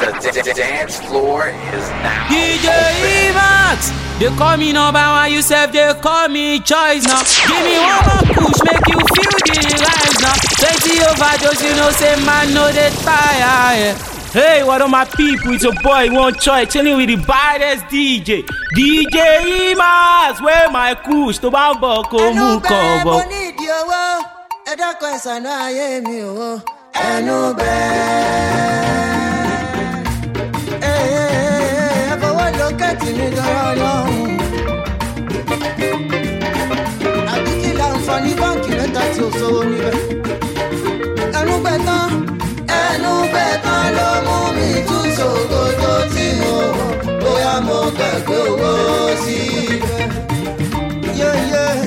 The dance floor is now DJ Emax, they call me number one, you self they call me choice now. Give me one more push, make you feel the rise now. 20 overdose, you know say man know they tire. Yeah. Hey, what are my people? It's your boy One Choice, chilling with the baddest DJ Emax. Where my kush to bambo komu kobo. Ẹ̀dàkọ̀ ẹ̀sánú ayé mi o, ẹnu bẹ́ẹ̀. Ẹ̀fọwọ́ lókètì mi dọ́rọ̀ lọ́hùn. Àbí kí láǹfààní báńkì mẹ́ta tí ó sówó níbẹ̀. Ẹnu bẹ́ẹ̀ tán ló mú mi tún ṣòkòtò tí mo wọ̀. Bóyá mo gbàgbé owó síbẹ̀. Yeah.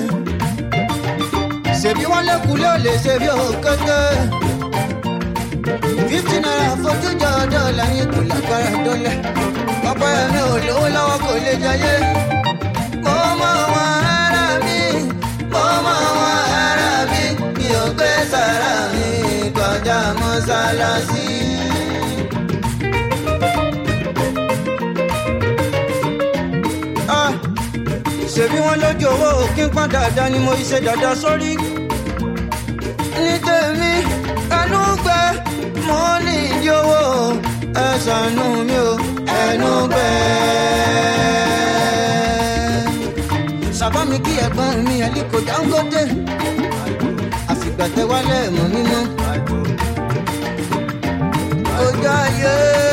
Ṣebí wọ́n lékulé ò lè ṣe bí òkété. 50 naira fojú jọ dọ́là yín kò lágbára dọ́là. Ọ̀pọ̀ ẹ̀mí ò lówó lọ́wọ́ kò lè jayé. Mo mọ àwọn ará mi, mi ò gbé sára mi kọjá mọ́sálásí. Ṣebí wọ́n lójú owó kí n pọ́n dáadáa ni mo ṣe dáadáa sórí. Ní tèmi ẹnu gbẹ mo ní ìdí owó ẹ ṣàánú mi o ẹnu gbẹ. Ṣàbá mi kí ẹ̀gbọ́n mi Aliko Dangote àfìgbà tẹ wálé mọ́ mímọ́. Ojú ayé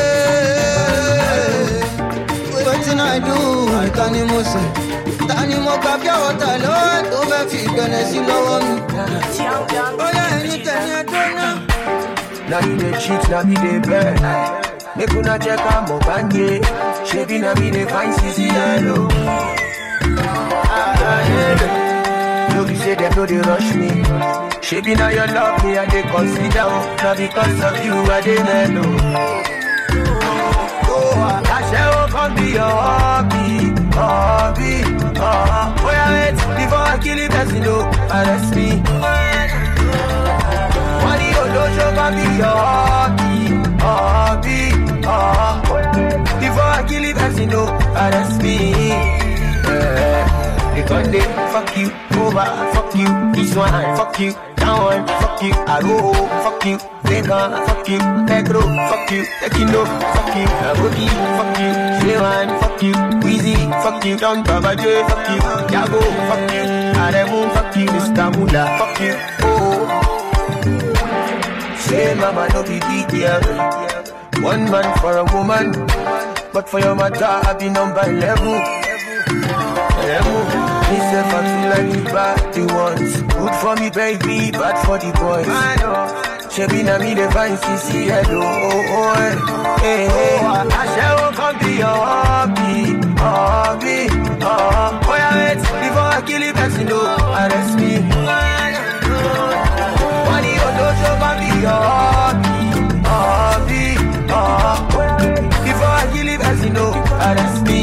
wetin I do nǹkan ni mo sọ. Tani mo gbà bí àwọn tà lọ́wọ́ tó fẹ́ fi ìgbẹ̀nẹ̀ sí lọ́wọ́ mi. Ó yá ẹni tẹ̀lé ẹjọ́ náà. Now you dey cheat, now me dey beg. Make una check am up and yeah. Shebi na me dey find CC hello. No be say dem no dey rush me. Shebi na your love me I dey consider. Now because of you I dey mellow. Asheo come be your hobby. Boy, I wait before I kill it, as you know, arrest me. Money, your dojo can be your hobby. Before I kill it, as you know, arrest me. Because they fuck you over, fuck you, this one, fuck you, that one, fuck you, Aro, fuck you, Vegan, fuck you, Pedro, fuck you, Tekino, fuck you, Abodi, fuck you, Shewan, fuck you, Weezy, fuck you, Don Baba J, fuck you, Jago, fuck you, Aremu, fuck you, Mr. Mula, fuck you, oh. Say mama no be big deal. One man for a woman, but for your matter I be number 11. Me say I feel like the bad ones. Good for me baby, bad for the boys. Shebi na me the fine CC hello. Hey. I shall come be your hobby. Boy I wait before I kill it, as you know, arrest me. Money or dojo can be your hobby. Before I kill it, as you know, arrest me.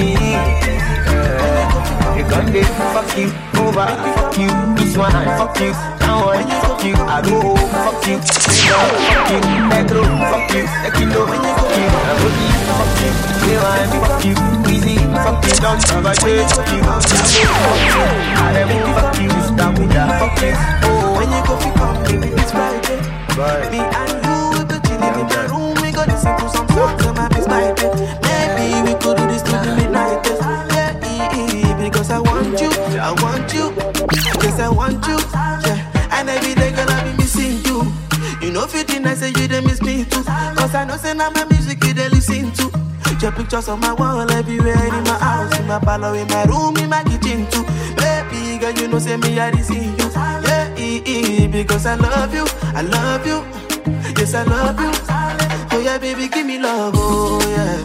You gon' dey fuck you over, fuck you, this one I fuck you, that one fuck you, Aro, fuck you, fuck you, Pedro, fuck you, Tekino, fuck you, Abodi, fuck you, Shewan, fuck you, Weezy, fuck you, Don Baba J, fuck you, fuck you, Aremu, fuck you, Mr. Muda, fuck you, oh. When you go fi come, baby, it's Friday. Me and you, we be chilling in the room, we go listen to some songs, and my miss my day. Maybe we could do this till the midnight. Because I want you, yes I want you, yeah. And every day gonna be missing you. You know 15 I say you they miss me too. Cause I know say now my music you they listen to. Your pictures on my wall everywhere, in my house, in my parlor, in my room, in my kitchen too. Baby girl you know say me I see you, yeah. Because I love you, yes I love you. Oh yeah baby give me love, oh yeah.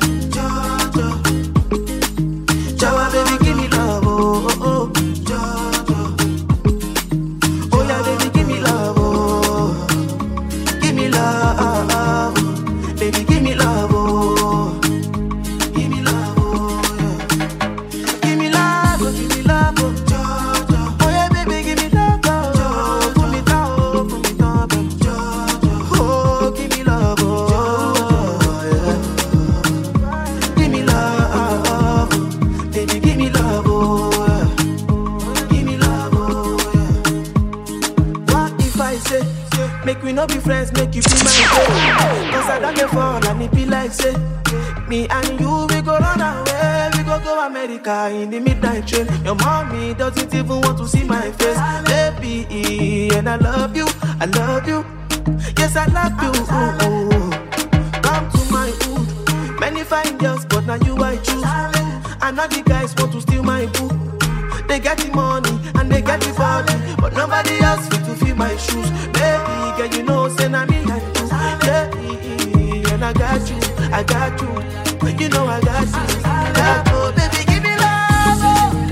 Jawa baby give me love, oh. Oh yeah baby give me love, oh. Give me love, baby give me love, oh. Give me love, oh yeah. Give me love, oh. Oh yeah baby give me love, oh. Put me down, baby. Oh give me love, oh yeah. my cause I done the fall and it be like say me and you, we go run away. We go America in the midnight train. Your mommy doesn't even want to see my face. Baby, and I love you. Yes, I love you. Come to my hood. Many fine girls, but now you I choose. And now the guys want to steal my boo. They get the money and they get the body, but nobody else fit to fill my shoes. Baby, girl, you know, say na me and you. Yeah, and I got you. You know I got you. Oh, baby, give me love.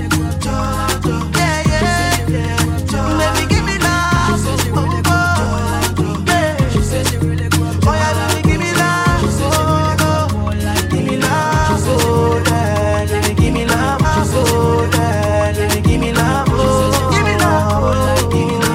Yeah. Baby, give me love. Yeah. Oh, yeah, baby, give me love. Give me love. Oh, yeah. Baby, give me love. Oh, yeah. Baby, give me love. Give me love. Give me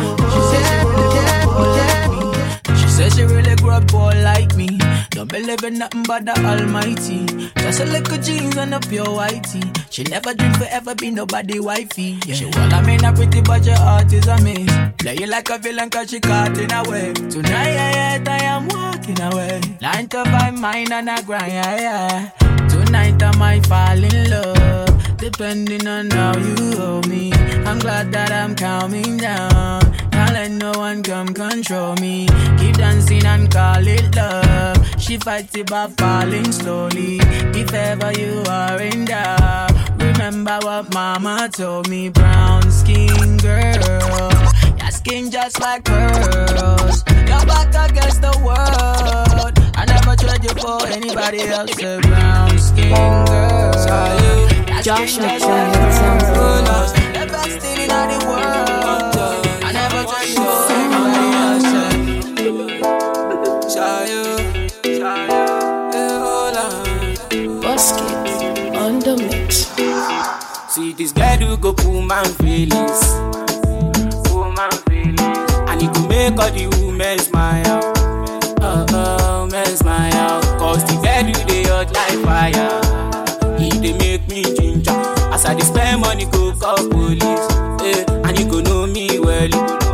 love. She says she really grew up boy like me. Don't believe in nothing but the Almighty. Just a little jeans and a pure whitey. She never dreamed forever be nobody wifey. Yeah. She well, I mean, a pretty but your heart is a maze. Play you like a villain cause she caught in a way. Tonight I am walking away. 9 to 5 mine and I grind, yeah. Tonight I might fall in love, depending on how you hold me. I'm glad that I'm calming down. Can't let no one come control me. Keep dancing and call it love. She fights it by falling slowly. If ever you are in doubt, remember what mama told me. Brown skin girl, your skin just like pearls. Your back against the world. I never trade you for anybody else. A brown skin girl. Josh the best thing in the world. I never trade you for anybody else. Basket on the mix. See this guy do go pull man feelings. And he could make all the women smile. Men smile. Cause the guy do they hot like fire. He they make me ginger. As I spend money go call police. And you go know me well.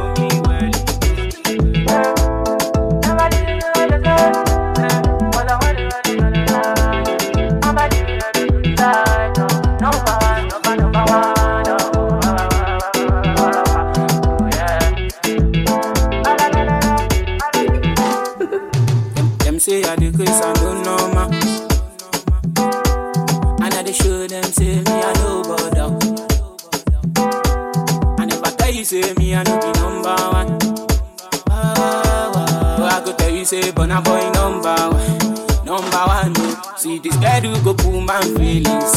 Say I the grace I don't know man. And I they show them say me I know bother. And if I tell you say me I know be number one. I go tell you say Burna Boy number one. See this guy do go pull man feelings.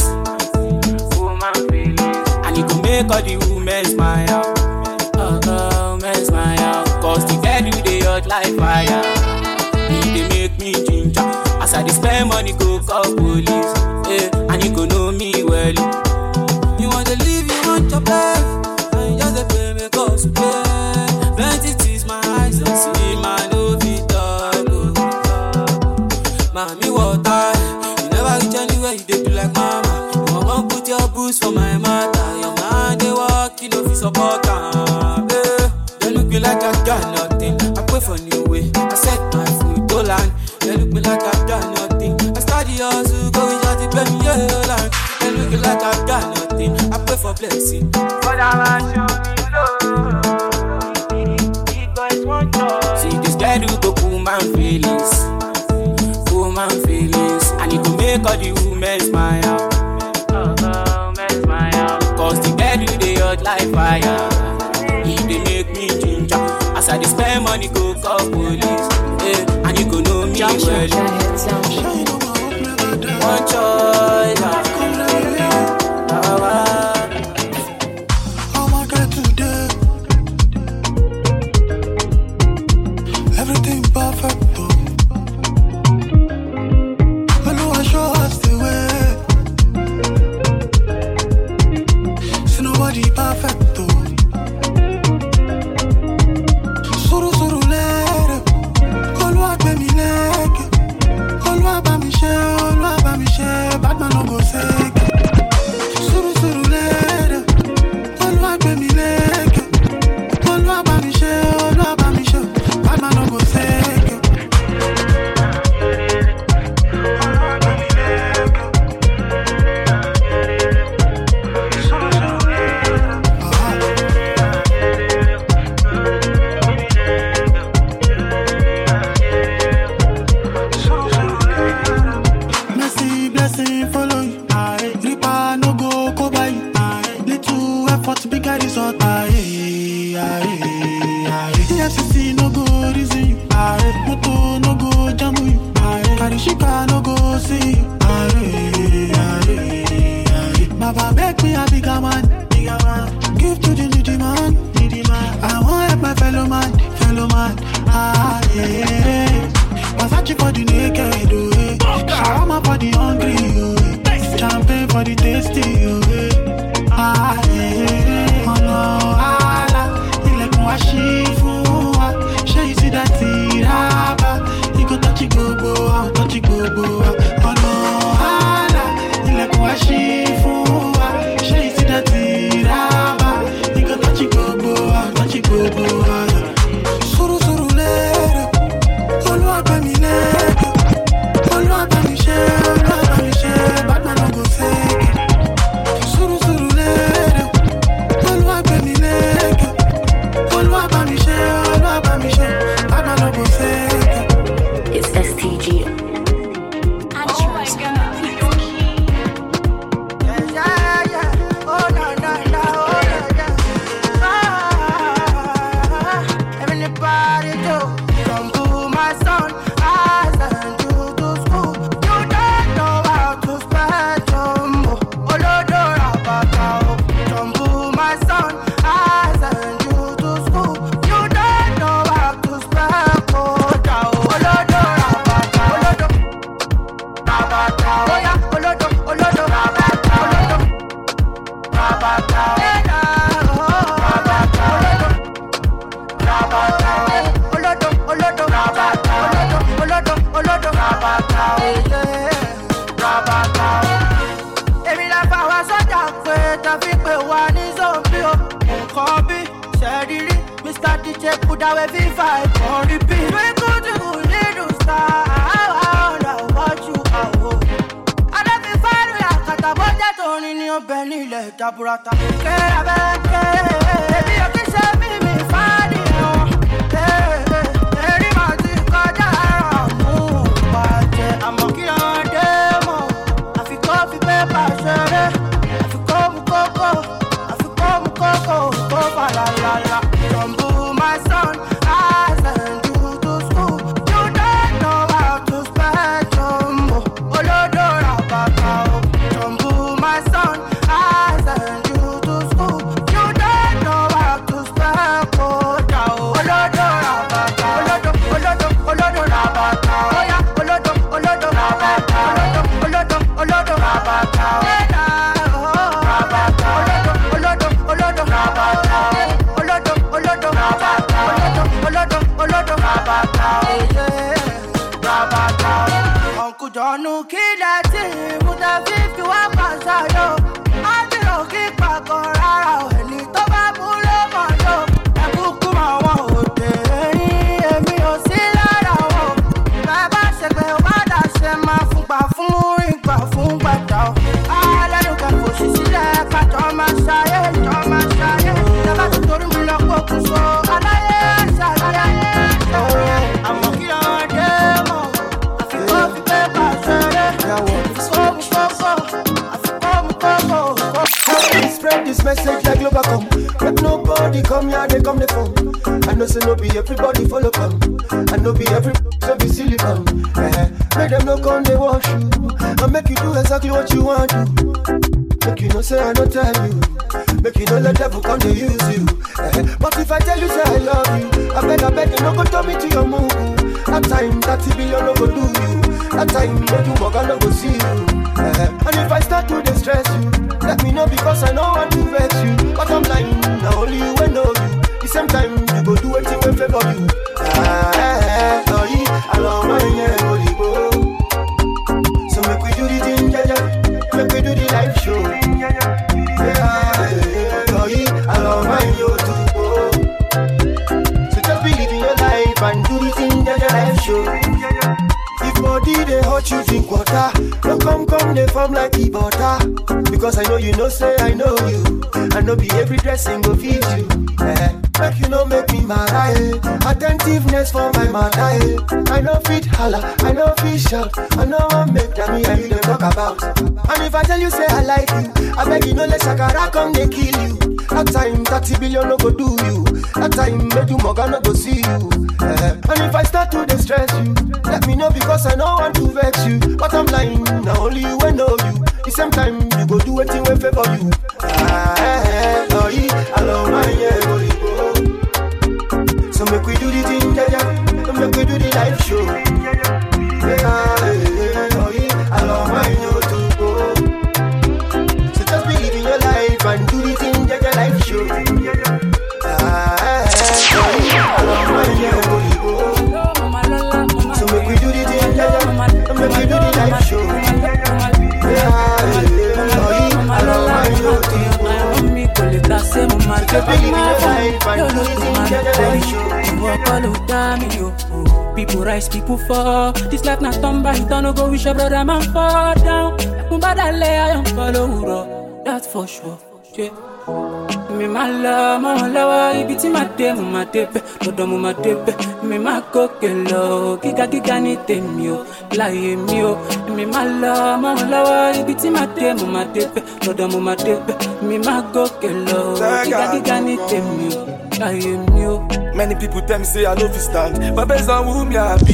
And he go make all the women smile. Men smile. Cause the guy do they hot like fire. They make me ginger. As I spend money, go call police. And you go know me well. You want to live, you want to play. And just a play me cause you play. Plenty tears, my eyes don't see. My love it all. Mommy, water. You never reach anywhere, you do like mama. You want to put your boots for my mother. Your man, they walk, you know, if you support her. They look me like I got nothing. I pray for new way. I set my foot. They look me like I've done nothing. I study hustle, going out to pay me your life. They look like I've done nothing. I pray for blessing. But I'm see this guy do go pull man feelings. And he go make all the women smile. Cause the guy do they hot like fire. He they make me ginger. As I spend money go call police. And you go know me well. One choice. Oh my God, today everything perfect. I know I show us the way. See nobody perfect. Suru lere. Chika no go see you. Baba make me a bigger man. Give to the needy man. I want help my fellow man. Versace for the naked, shawarma for the hungry, champagne for the tasty, oh no, ilẹ̀kùn wá ṣí fún wa. Ṣé you see that tiraba? You go touch it gbogbo, oh no, ilẹ̀kùn wá ṣí fún wa. Ṣé you see that tiraba? You go touch it gbogbo, Suru lere, Olúwa gbé mi lékè, Olúwa gbé mi ṣe, bad man no go fake it. Suru lere, Olúwa gbé mi lékè, Olúwa gbé mi ṣe, bad man no go fake it. It's STG. Oh my God. This message like Globacom. But nobody come here, they come the phone. I know say no be everybody follow come. I know be everybody so be silicon. Make them no come they wash you. I make you do exactly what you want to. Make you no say I don't tell you. Make you no let devil come to use you. But if I tell you say I love you, I beg you no go tell me to your move. That time 30 billion no go do you. That time make you walk and no go see you. And if I start to distress you, let me know because I know want to vex you. But I'm lying, now only you will know you. The same time you go do anything when favor you. I love my so make we do the thing, make we do the live show. I love my so just believe in your life and do the thing, live show. If body they hurt you drink water, no come they form like the butter. Because I know you know say I know you. I know be every dressing go feed you. make you no make me mad, attentiveness for my mother, I know fit holla, I know fit shout, I know what make that me and you they talk about. And if I tell you say I like you, I beg you no let Shakara come they kill you. That time 30 billion no go do you. That time make you Morgan no go see you. And if I start to distress you, let me know because I know want to vex you. But I'm lying, now only you will know you. The same time you go do anything will favor you. I love my so make we do the thing, make we do the live show. I love my too. So just believe in your life and do the thing, live show. I love my so make we do the thing, make we do the live show. I love my too. People rise, people fall. This life not turn by, don't go wish your brother man fall down. I am follow, that's for sure. Yeah. Me my love, ibiti my tepe, todo my tepe. Me my kokelo, giga ni temio, lie mio. Me my love, ibiti my tepe, todo my tepe. Me my kokelo, giga ni temio, lie mio. Many people tell me say I love you stand, but based on who me happy.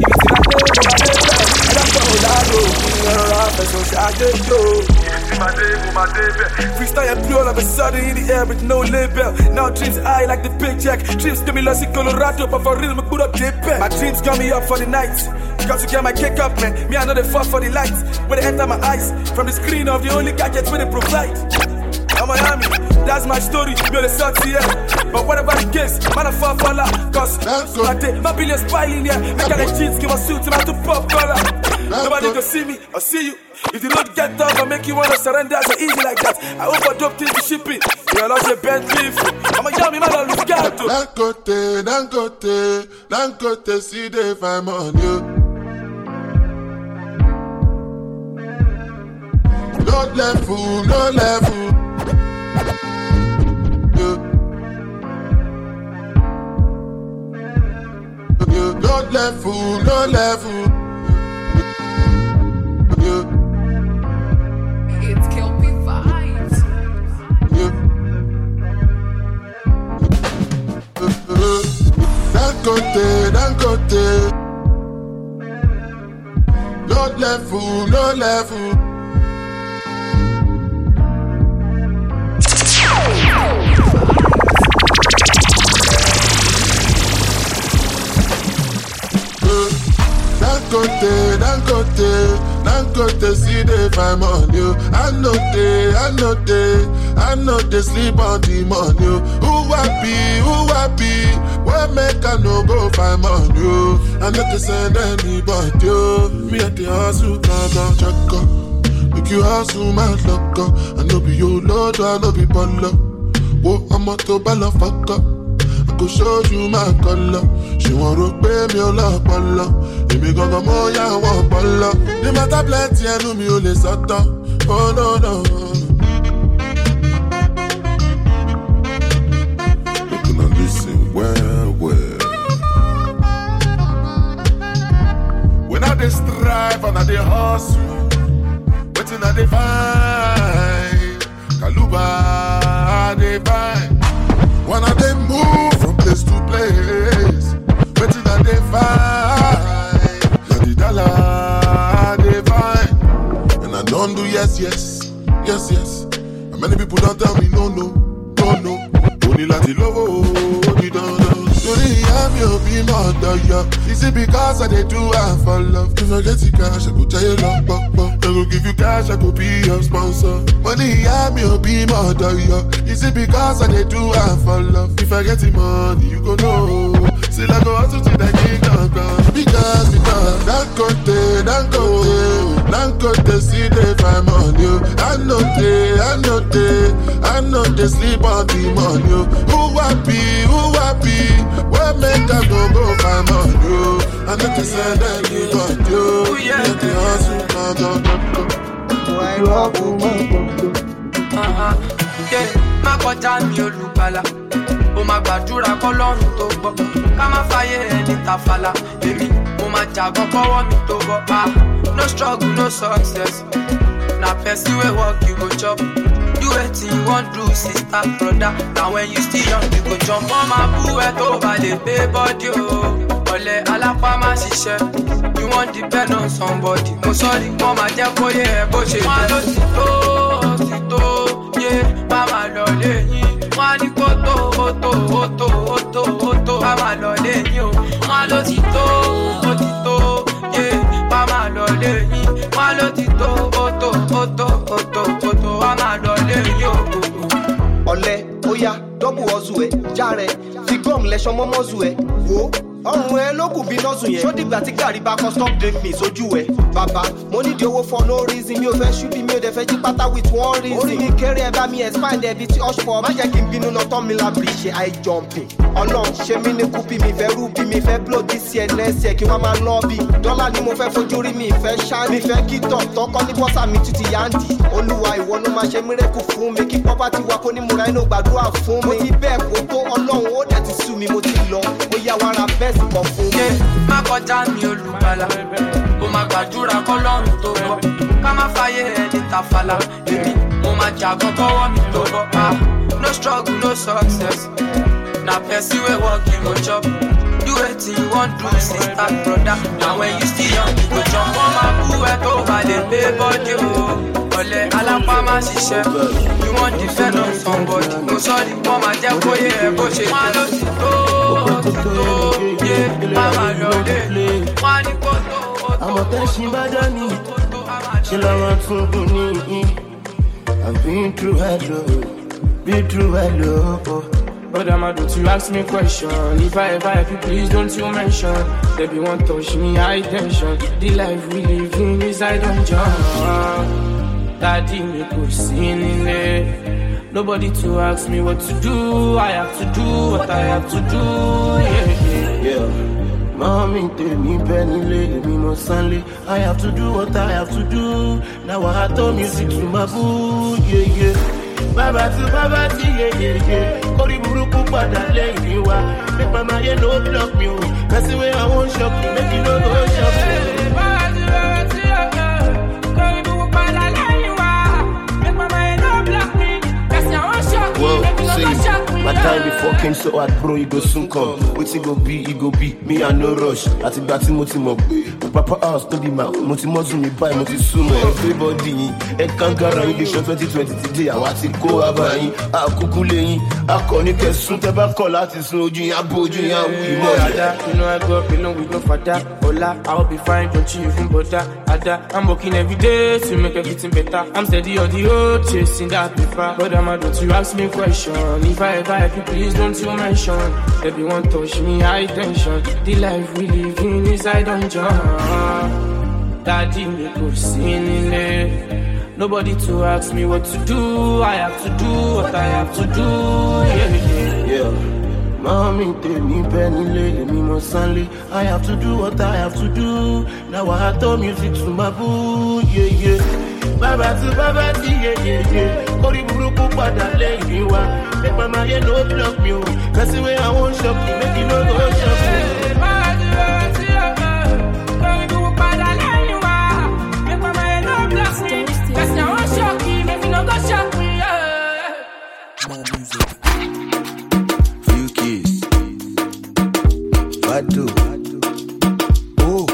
Freestyle and blow all of a sudden in the air with no label. Now dreams high like the paycheck. Dreams get me lost in Colorado, but for real, me put up deep. My dreams got me up for the night. Got to get my cake up, man. Me, I know they fall for the lights. When they enter my eyes, from the screen of the only gadgets where they provide. I'm Miami, that's my story, you're the salty, yeah. But whatever the case, man, I fall for that. Cause my billions piling, yeah. Make all the jeans, give a suit, and I to pop collar. Nobody can see me or see you. If the road get tough, I make you wanna surrender so easy like that. I overdope things to shipping. You lost your Bentley. I'm a yummy man, I'll look out to. Dangote, see they find on you. No level. No level. It's Kelpie vibes. Dangote. No level. Dangote, see they find on you. I know they sleep on the money. Who happy? Where make I no go find on you? I not to send anybody. Me at the hustle, can't check up. Make you hustle, my luck. I know be your lord, I know be baller. Whoa, I'm a to baller, fuck up. I go show you my color. She want to pay me all up, baller. If me gonna more, yeah, I want baller. The matter plenty, I know me only satan. Oh no. You gonna listen well. When I dey strive and I dey hustle, waiting I dey find Kaluba I dey find. When I dey move from place to place, waiting I dey find the dollar I dey find. And I don't do yes. And many people don't tell me no. Only lati love, you don't know. Sorry, I'm your be mother, yeah. Is it because I dey do I for love? If I get the cash, I go tell you love, I go give you cash, I go be your sponsor. Money, I'm your be mother, yeah. Is it because I dey do I for love? If I get the money, you go know. Still I go hustle till the kingdom come. Because Dangote, see they find money. I know they sleep on the money. Who happy? Where make I go find money? I know to send anybody. Let the hustle I rock with my yeah, my bottom you look bala. Oh máa gbàdúrà kọ́lọ́run tó gbọ́ ká má fàyè ẹni tàfàlà èmi mo máa jàgbọ́n kọ́wọ́ mi tó bọ́ no struggle no success na person wey work you go chop do wetin you wan do sister brother na when you still young you go jump wọ́n máa bú ẹ tó bá lè pay body o ọ̀lẹ alápá má ṣiṣẹ́ you wan depend on somebody mo sọ́ọ́rí wọ́n máa jẹ́ kó yẹ ẹ bó ṣe jẹ́ wọ́n ló ti tó yé má máa lọ lẹ́yìn wọ́n á ní kó tó má máa lọ lẹ́yìn o wọ́n ló ti tó yé má máa lọ lẹ́yìn wọ́n ló ti tó má máa lọ lẹ́yìn o. ọ̀lẹ ó yá dọ́bù ọ̀zù ẹ̀ járe fi gọ́ọ̀mù lẹ́sọ̀ mọ́mọ́zù ẹ̀ wò ọ̀run ẹ ló kù bí nọ́ọ̀sù yẹn. ṣó dìgbà tí gàrí bá kọ́ stop drink me sójú ẹ̀. bàbá mo nídìí owó for no reason mi ò fẹ́ ṣú bí mi ò dẹ̀ fẹ́ jí pátá with one reason. orí mi kéré ẹ bá mi expand ẹbí tí ọ̀ṣpọ̀ má jẹ́ kí n bínú náà tán mi lábìrì ṣe high jumping. ọlọ́run ṣe mí ní kúpì mi fẹ́ rú bí mi fẹ́ blow this year next year kí wọ́n máa lọ́ bí. dọ́là ni mo fẹ́ fojú rí mi ìfẹ́ ṣá mi fẹ́ kí tọ̀kọ́ ní bọ́sà mi tún ti yáǹdì. olúwa ìwọ ló máa ṣe mírèkù fún mi kí property wa kó ní múra inú gbàdúrà fún mi. mo ti bẹ́ẹ̀ kó tó ọlọ́run ó dẹ̀ ti sú mi mo ti lọ ó yá wàrà bẹ́ẹ̀ sì pọ̀ fún mi. má kọjá mi olùgbàlà mo máa gbàdúrà kọ́lọ́run tó gbọ́ ká má fàyè ẹni tàfàlà èmi mo máa jàgbọ́n kọ́wọ́ mi tó bọ́ no struggle no success na person wey work you go chop do wetin you wan do sister brother na when you still young you go jump wọ́n máa bú ẹ tó bá lè pay body o ọ̀lẹ alápá má ṣiṣẹ́ you wan depend on somebody mo sọ́ọ́rí wọ́n máa jẹ́ kó yẹ ẹ bó ṣe wọ́n ló ti tó yé má máa lọ lé wọ́n á ní kó tó. àmọ̀ tẹ́sí bá dání ṣe lọ́wọ́ tún dùn ní I've been through hello. But don't you ask me question. If I ever help you, please don't you mention. Baby won't touch me, high tension. The life we live in is I don't jump. Daddy me could see in it. Nobody to ask me what to do. I have to do what I have to do. Yeah. Mommy tell me penny me no Sunday. I have to do what I have to do. Now I told music to my boo. Yeah. Baba to yeah. Kori buruku pada lẹ́yìn wa. Make my mind no block me. That's the way I won't shop you. Make you no go shop me. Baba to yeah. Kori buruku pada lẹ́yìn wa. Make my mind no block me. That's the way I won't shop you. Make you no go shop me. My time before came so hard, bro. It go soon come. Wait, it go be. Me I no rush. Ati gbati mo ti mọ̀ pé. Papa house to be my. Mo ti mọ̀ me buy. Mo ti sumo everybody. E kan gara election 2020 today. Àwa ti kó abayin. A kuku lẹ́yìn. Akọni kẹsùn tẹ́ bá kọ̀ láti sun ojú yẹn abojú yẹn wí mọ́. Ada, you know I grew up alone with no father. Ola, I will be fine, don't you even bother. Ada, I'm working every day to make everything better. I'm steady on the road, chasing that paper. But don't you ask me question. If I ever help you, please don't you mention. Baby won't touch me, high tension. The life we live in is I don't jump. Daddy me could see in it. Nobody to ask me what to do. I have to do what I have to do. Yeah. Mommy tell me penny me no Sunday. I have to do what I have to do. Now I have to music to my boo. Yeah. Baba to yeah. Kori buruku pada lẹ́yìn wa. Make my mind no block me. That's the way I won't shop you. Make you no go shop me. Kori buruku pada lẹ́yìn wa. Make my mind no block me. That's the way I won't shop you. Make you no go shop me. More music. Few keys. Fado. Oh,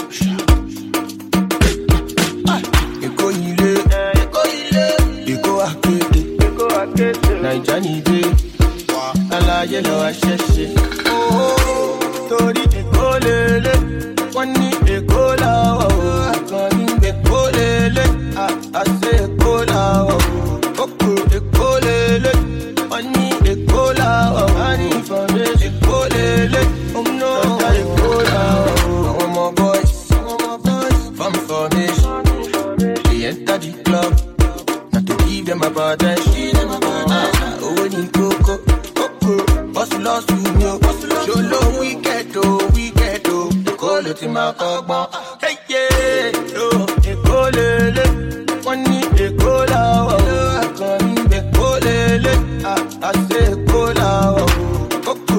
Eko ile. Eko akete. Naija ni de. Alaye lo asese. Oh, tori Eko lele. Wọ́n ní Eko la wa o. Akọni Eko lele. I say Eko la wa o. Oko Eko lele. Wọ́n ní Eko la wa o. Ani foundation Eko lele. No, Eko la wa o. Àwọn ọmọ boys. From formation. They enter the club. Not to give them a bad oh, ni koko. Hustle lost to me. Show low wicked oh. The call it in my car. Hey, yeah. No, Eko lele. Wọ́n ní Eko la wa o. Akọni Eko lele. I say Eko la wa o. Koko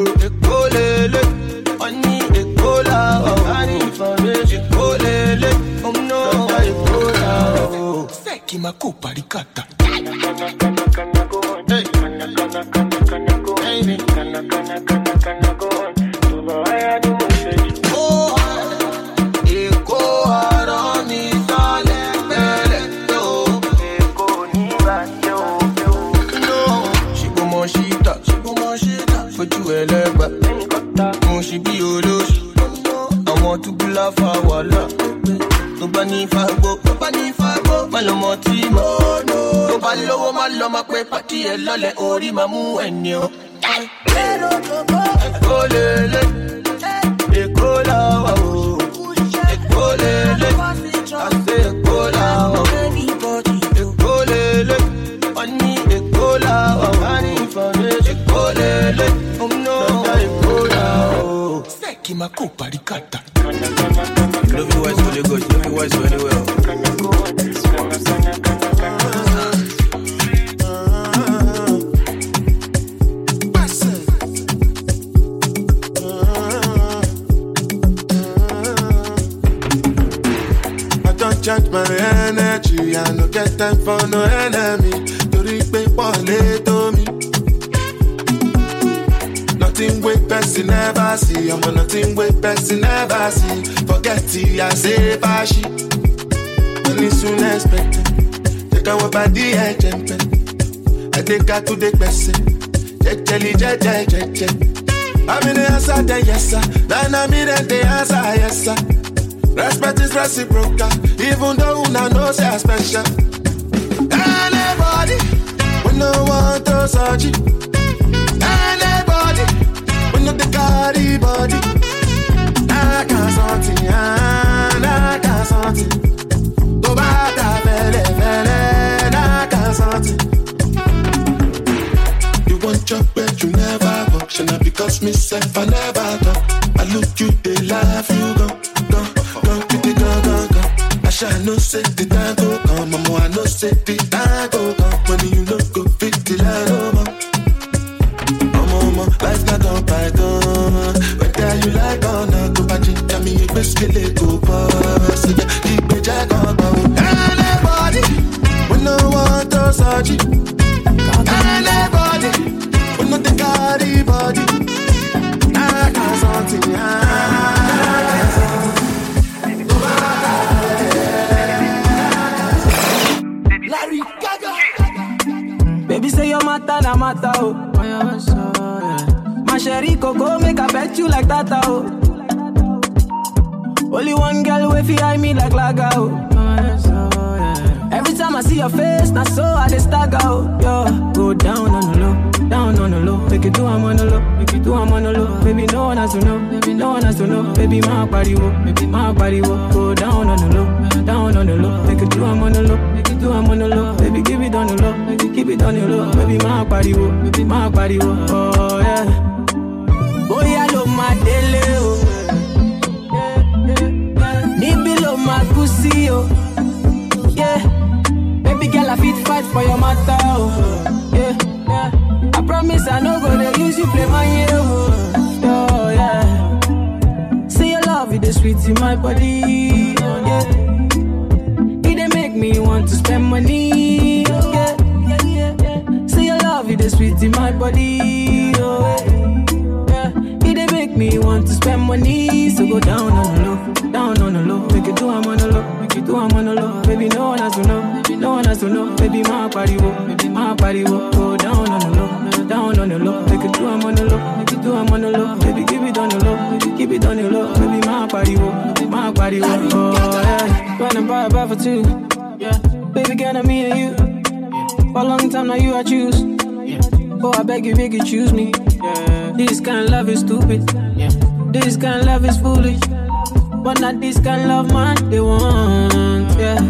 Seki makupa rikata. She be olosh. I want to be laugh for wala. Nobody fagbo, Malomo timo. Nobody lowo maloma kwe party elole ori mamu enyo. Ekolele, ekola wa o. Ekolele, ase ekola wa o. Ekolele, oni ekola wa o. Ani information ekolele, no. Seki makupa rikata. Love you wise for the good, love you wise for anywhere. I don't charge my energy, I no get time for no enemy. To repay Pole to me. Nothing way person never see. I'm on nothing way person never see. Forget it, I say bashi. Money soon expected. Take our body and jump. I take her to the person. Jelly. I'm in the answer, then yes sir. Then I'm in the answer, yes sir. Respect is reciprocal, even though I know say I'm special. Anybody, we no want to search it. Anybody, we no the carry body. I can't something. To bata fele, I can't something. You want job but you never work. Should not because myself I never talk. I look you, they laugh, you go. I shall no say the time go come, mama. I no say the time go come. When you no go fit the line, mama, life not gone by gone. Whether you like or not, go back and me a best kill go pass. Keep it jack on. Anybody, we no want to search it. Anybody, we no the carry body. I can't something. Larry Gaga. Baby say your matter na matter oh. My sherry coco make I bet you like that oh. Only one girl way fi eye me like laga oh. Every time I see your face, na so I dey stagger oh. Yo, go down on the low, make it do I'm on the low, Baby no one has to know, Baby my body wo, Go down on the low, make it do I'm on the low. Baby, keep it on the low. Keep it on the low. Baby, my body, oh yeah. Boy, I love my daily, oh. Nibi love my pussy, oh. Yeah. Baby girl, I fit fight for your matter, oh. Yeah. I promise I no go to use you play my hero, oh yeah. Say your love is the sweet in my body, oh yeah. Me want to spend money, yeah. Say your love is sweet in my body, oh yeah. It make me want to spend money, so go down on the low, make it do I'm on the low, Baby no one has to know, Baby my body wo, go down on the low, make it do I'm on the low, Baby keep it on the low, Baby my body wo, oh yeah. When I buy for two. Yeah. Baby girl, I'm me and you. For a long time now you I choose. Oh, I beg you, choose me. Yeah. This kind of love is stupid. Yeah. This kind of love is foolish. But not this kind of love, man, they want. Yeah.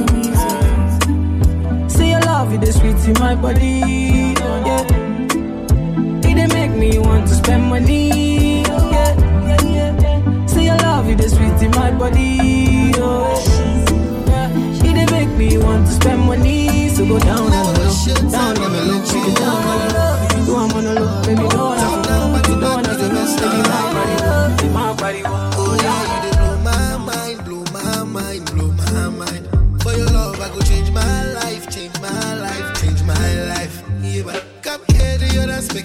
Say your love is the sweet in my body. Yeah. It make me want to spend money. Yeah. Say your love is the sweet in my body. Oh. Make me want to spend money, so go down on the low, take it down on the low. Do I'm on the low, baby, no one has to know, baby, my body, oh yeah, you blow my mind. For your love, I go change my life.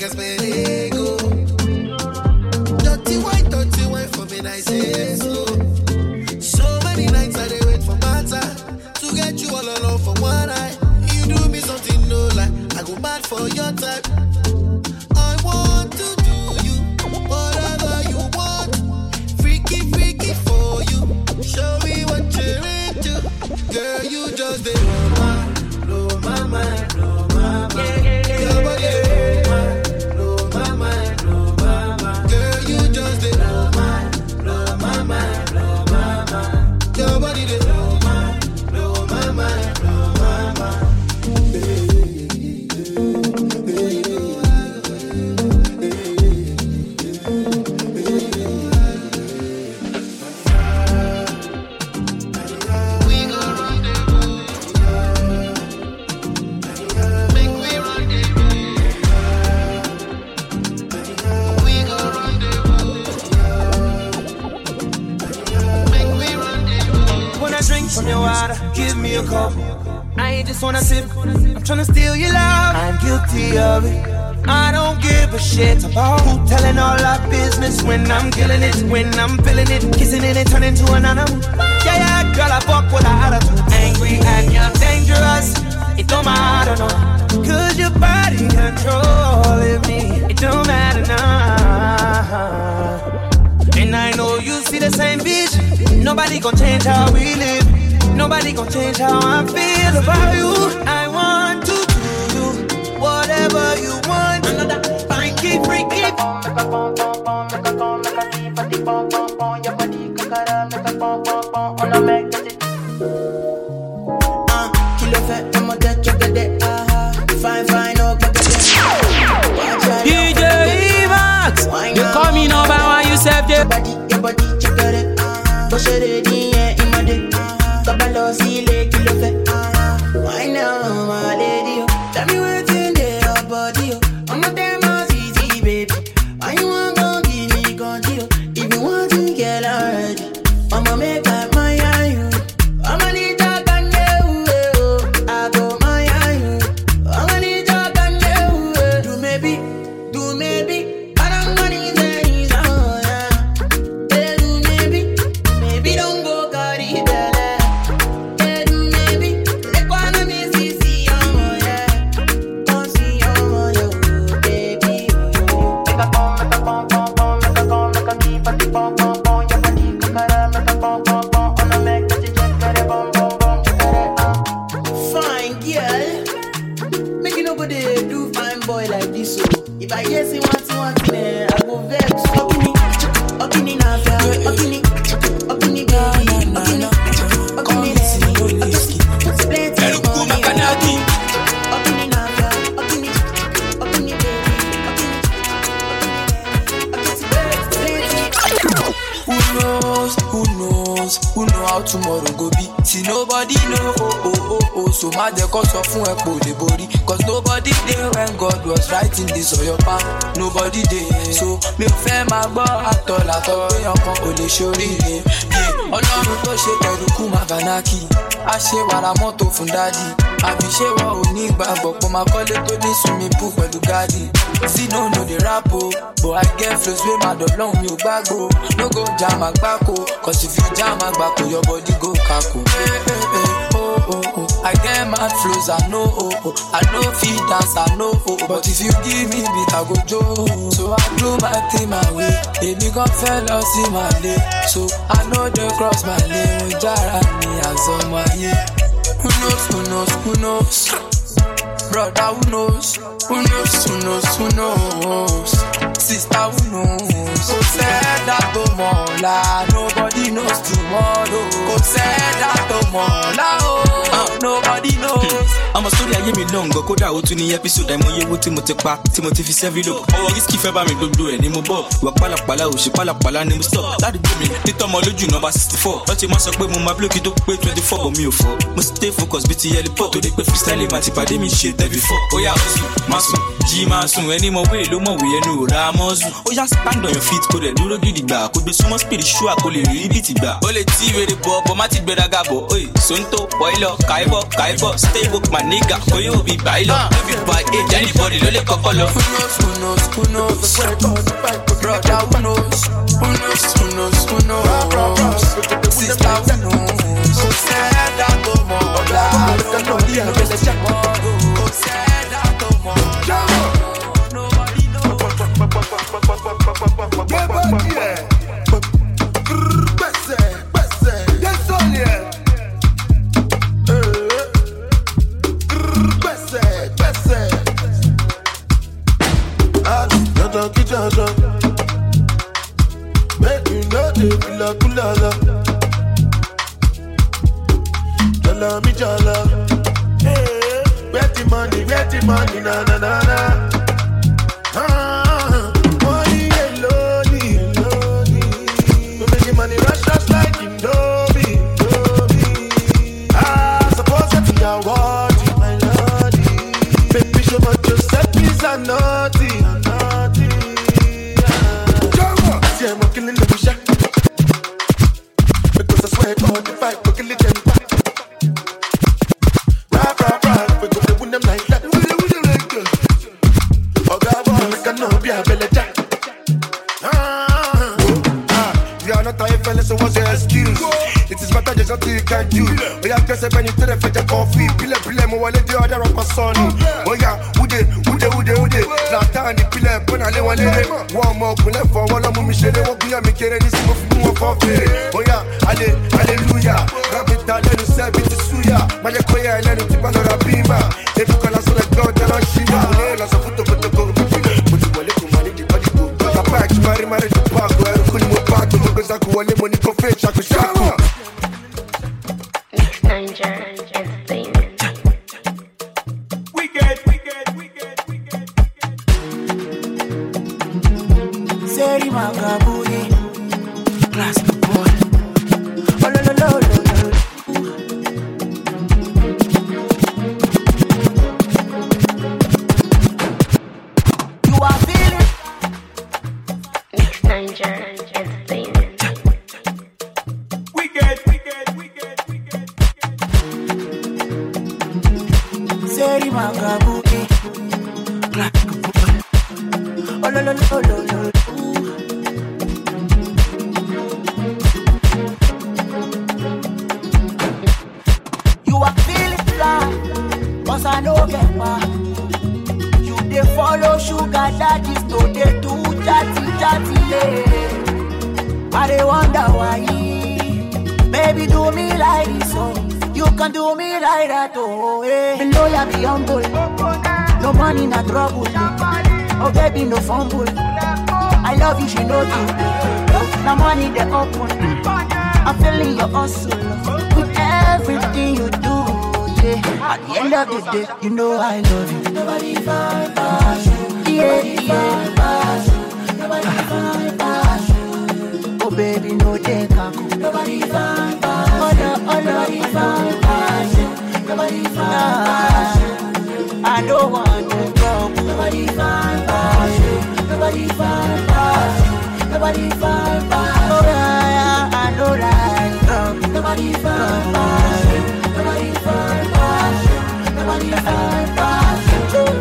niggas pay go. Dirty white for me, I say so. So many nights I dey wait for my time to get you all alone for one night. You do me something no lie, I go mad for your type. I want to do you whatever you want, freaky for you. Show me what you're into, girl. You just dey blow my mind. Your body blow my mind. Girl, you just dey blow my mind. Your body dey blow my mind. From your water, give me a cup. I ain't just wanna sip, I'm tryna steal your love. I'm guilty of it. I don't give a shit about who telling all our business when I'm killing it, when I'm feeling it, kissing it and turning to an animal. Yeah, girl, I fuck with a attitude. Angry and you're dangerous. It don't matter, no. Cause your body controlling me. It don't matter now. And I know you see the same vision. Nobody gon' change how we live. Nobody gon' change how I feel about you. I want to do you whatever you want. Freaky. DJ Max, you call me number one, you said your body check it. Push it in my dick. Kabalo si le kilo fe. Why now, my lady? Tell me what's in your body. I'm a damn easy, baby. Why you want to give me control? If you want to get already, I'ma make up my you. I'ma need your can I go my you. I'ma need your can do maybe. I don't want these oh yeah. Do maybe don't go carry belle. Do maybe let go on me see oh yeah. Come see oh baby. Make a pom, keep a pom your body kakara, make a pom on a make that you check it pom. Fine girl, making nobody do fine boy like this so. If I hear say what man, I go vex. Okini na fair, okini baby, okini Who know how tomorrow go be? See nobody know, so my de cause of fun epo le bori. Cause nobody there when God was writing this on your palm. Nobody there, so me fe ma gbo atọ yan kan o le ṣoríire. Ọlọ́run tó ṣe pẹ̀lú Maganaki, a ṣe wàrà mọ́tò fún dádì. Àbí ṣé wọ́n ò ní gbàgbọ́ pé máa kọ́lé tó ní swimming pool pẹ̀lú gádì. See no dey rap o, but I get flows wey my dog long mi ò gbàgbọ́. No go jam àgbákò, cause if you jam àgbákò your body go kako. I get mad flows, I know, I know fit dance, I know, but if you give me beat, I go joke. So I do my thing my way, baby gon' fell off in my lane. So I know they cross my lane, jara me as on my yeah. Who knows? Brother, who knows? Sister, who knows? Go say that tomorrow, nobody knows tomorrow. Go say that tomorrow, nobody knows. I'm a story I give me long go kódà ó tún ní episode àìmọ̀ yẹ wo tí mo ti pa tí mo ti fi sẹ́fì lò. Ọwọ́ risky fẹ́ bá mi gbogbo ẹ̀ ni mo bọ̀. Ìwà pálapàla ò ṣe pálapàla ni mo stop. Ládùúgbò mi títọ́ ọmọ lójú nọ́mbà 64. Lọ́tí máa sọ pé mo máa blókì tó pé 24 bọ̀ mi ò fọ́. Mo stay focus bí ti yẹli pọ̀ torí pé freestyle máa ti pàdé mi ṣe tẹ́ before. Ó yá ọ̀sùn máa sùn jí máa sùn ẹni mọ̀ wé ló mọ̀ wé ẹnu ò ra mọ́ sùn. Ó yá stand on your feet kó dẹ̀ dúró gidi gbà kó gbé súnmọ́ spiritual kó lè rí bìtì gbà. Ó lè tí wèrè bọ̀ bọ̀ má ti gbéraga bọ̀. Oye Sonto Boilo Kaibo stay woke my nigga kò yóò bí gbà í lọ. No be by age, anybody ló lè kọ́kọ́ lọ. Who knows, the sweat on the fight, brother, who knows, sister, who knows, who said that no more, nobody make you know they feel like kulala. Jala mi jala, where the money, na na na na. Money alone, we making money rush just like Indomie. Suppose that we are worthy, my lordy. Baby, show much your selfies are naughty. I'm killing the shot because I swear on the fight, we're killing them back. Rap, we're gonna win them like that. Oh, God, boy, I cannot be a belly jack. You are not a fella, so what's your excuse? It is better just until you can't do. Oh, yeah, guess I've been into the fetch a coffee. Pile, my wallet, the other of my son. Oh, yeah, who did? Last time the pile, when I lay one lay. One more, pull up for one of my Michelle. Walk me, I'm making this move for free. Oh, yeah, hallelujah. Rabbit, I let you say, it's Suya. My Koya, I let you tip on a beamer. If you can answer the God, then I'll shiva. Let's put the go. Put you a little money, the body go. The back, marry the park, where you couldn't move back. Because I could only money for fetch, I could shower. Stranger entertainment. Wicked. Seri Magabuni, class boy. Oh, lo. You are feeling Stranger entertainment. Wicked. Seri Magabuni, class boy. Oh, lo. You are feeling fly, cause I know get back. You dey follow sugar daddies, no they do chatty, yeah. I dey wonder why, baby do me like this, oh. You can do me like that, oh, eh. Me know ya be humble, no money, no trouble. Oh baby, no fumble. I love you, she know you. No money, they open. I'm feeling your hustle with everything you do, yeah. At the end of the day, you know I love you. Nobody find passion. Yeah. Nobody find passion. Oh baby, no they can't go. Nobody find passion. Nobody find passion. Nobody find passion. I don't want to go. Nobody find passion. Nobody find passion. Nobody find passion. Oh yeah, I know that. Nobody find passion. Nobody find passion. Nobody find passion.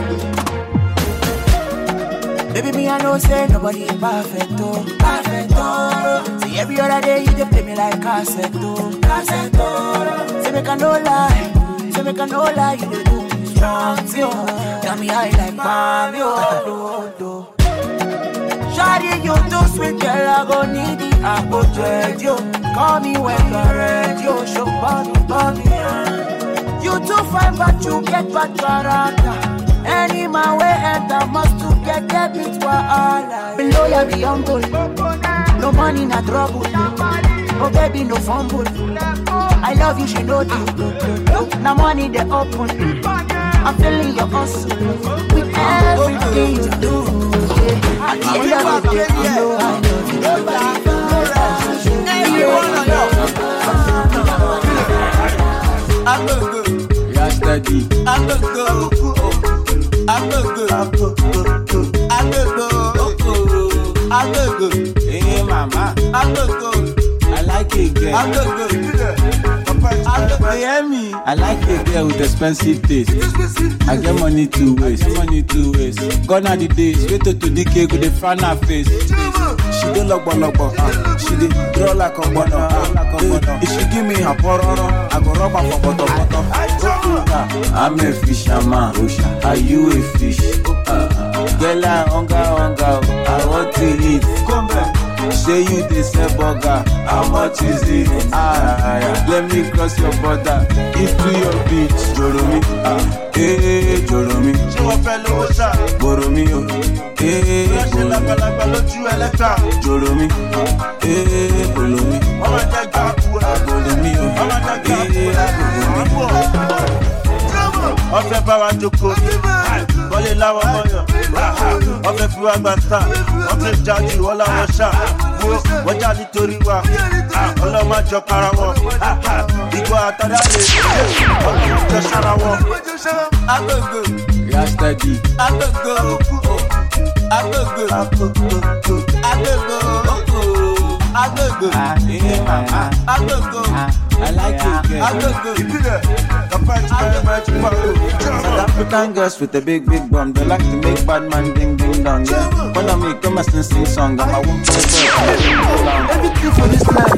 Baby, me I know say nobody perfect, oh. See every other day you just play me like cassette, oh. Say make I no lie, you dey do me strong, oh. Tell me how you like mommy, oh. Shawty, you too sweet, girl, I go need it, I go dread you. Call me when you're ready, oh. Show body, you too fine, but you get bad character. Any man way enter must to get beat for all life. Below ya be humble, no money, no trouble. Oh baby, no fumble. I love you, she know you. No money, they open. I'm feeling your hustle with everything you do. Yeah. At the end of the day, you know I love you. Hey mama, I like it, girl. me. I like a girl with expensive taste. I get money to waste. Gone are the days. Wait to the cake with the front her face. She dey logbo. She dey draw like a bono. If she give me her pororo, I go rub her for bottom. I'm a fisherman. Are you a fish? Girl, I hunger. I want to eat. Come back. Say you dey sell burger. How much is it? Let me cross your border into your beach. Joromi, Joromi. Ṣé wọ́n fẹ́ lówó sá? Boromi o. Ṣé lágbàlagbà lójú ẹlẹ́ta? Joromi, Bolomi. Wọ́n máa jẹ́ gbàgbó ẹ̀. Bolomi o. Wọ́n máa jẹ́ gbàgbó ẹ̀. Wọ́n fẹ́ bá wa jókòó. Bọ́lé láwọn mọ́yọ̀. Wọ́n fẹ́ fi wá gba star. Wọ́n fẹ́ jáde wọ́n láwọn ṣá. Wọ́n já nítorí wa. Ọlọ́mọ àjọ para wọn. Ìgbọ́ àtàdá lè ṣe. Ọlọ́mọ jọ sára wọn. Agogo. Yà steady. Agogo. Agogo. I like it, girl. South African girls with a big bum. They like to make bad man ding dong. Yeah. Follow me, come and sing song. I'm a woman. Everything for this life.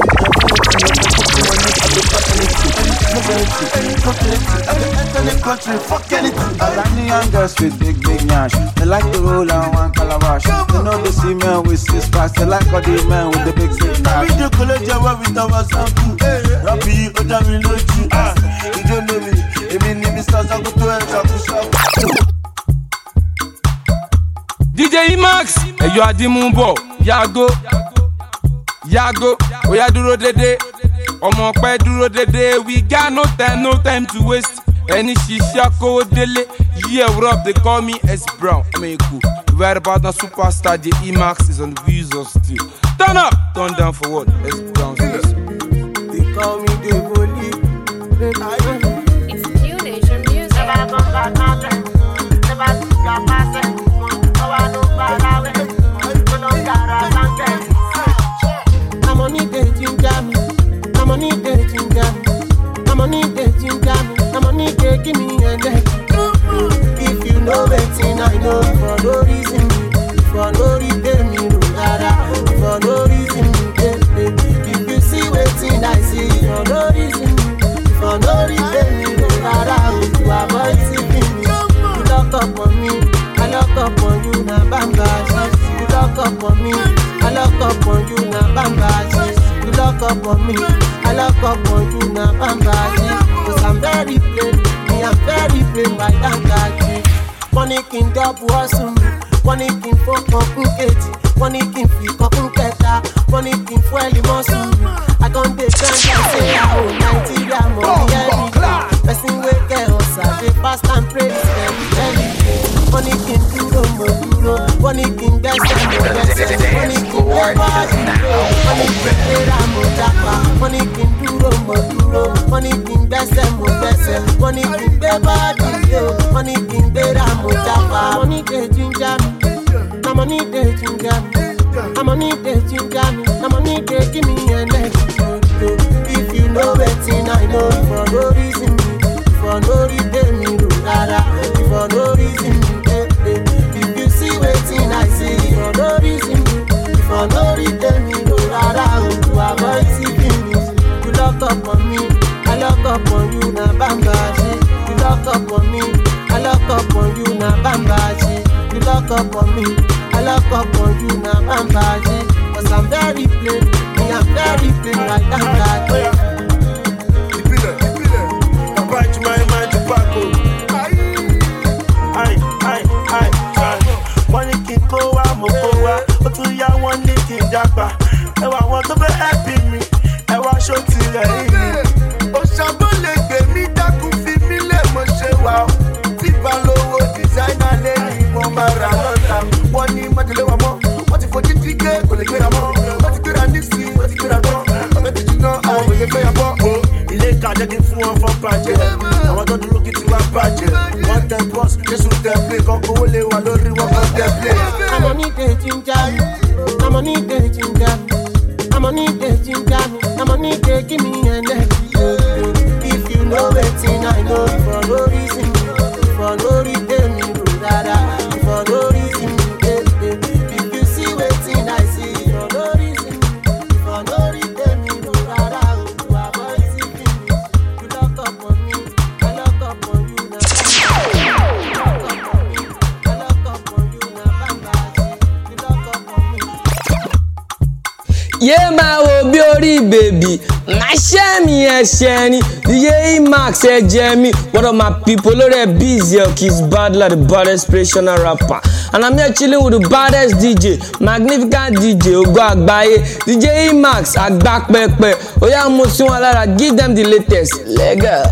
Country, fuck anything. Iranian girls with big nash. They like to roll on one calabash. They know they see men with 6 packs. They like all the men with the big nash. We do college with our sample. Rabbi, Odami Loju. You don't know me. Even if it's not a good way, DJ Emax, ẹ̀yọ́ Adimumbo, Yago, Oya dúró dédé, ọmọ pẹ́ dúró dédé. We got no time to waste. Any shisha kówó délé, yeah, what up? They call me S Brown. I mean, cool. Right about the superstar, DJ Emax is on the views of still. Turn up, turn down for what? S Brown. They call me Devoli. It's new nation music. I'm on it, give me a neck. If you know waiting, I know for no reason. For no reason, for no reason. If you see waiting, I see for no reason. For no reason, to avoid seeing me. You lock up on me, I lock up on you, na bamba. You lock up on me, I lock up on you, na bamba. You lock up on me, I lock up on you, na bamba. Cause I'm very plain, I'm very plain by that guy. Money can double awesome, money can fuck up Keti, money can flick up Keta, money can fuel muscle. I can't take chance and say, oh, Nigeria, money everything. Person wake us up, they fast and pray, very. Money can duro, money can best, money can play body, money can play Ramotapa, money can duro, money can best, money can play body, money can play Ramotapa, money can ginger me, na money can ginger me, na money can ginger me, na money can give me a neck. If you know waiting, I know for no reason, for no reason, for no reason. If you see waiting, I see for no reason, for no reason, to avoid seeing me. You lock up on me, I lock up on you, na bamba. You lock up on me, I lock up on you, na bamba. You lock up on me, I lock up on you, na bamba. Cause I'm very plain, I'm very plain like that guy. Money can go out, mo go out. But to ya one little japa. I want to be happy me. I want show to you. Oh, Shabole gave me that could fit me. Let me show wow. Tibalo designer lady, Momara. One in Madeleine, what if you think it? What if you are more? What if you are Nixie? What if you are more? What if you know how you play a ball? Il est carré qui fout un fond paquet. On va donner le kit qui va paquet. One time boss, je suis déplé. Quand on les voit, l'autre il va pas déplé. I'm on it, ginger me. I'm on it, ginger me. I'm on it, ginger me. I'm on it, give me a neck. If you know it. yé máa wo bí orí bèbí máa ṣẹ́ mi ẹ̀ṣẹ̀ ni DJ Max ẹ̀jẹ̀ mi. What up my people, lórí ẹ̀ busy Kiss Badla, the baddest inspirational rapper, and I'm here chilling with the baddest DJ, magnificent DJ Ògo Àgbáyé, DJ Max àgbà pẹpẹ. Ó yá mo sí wọn lára, give them the latest. Lega.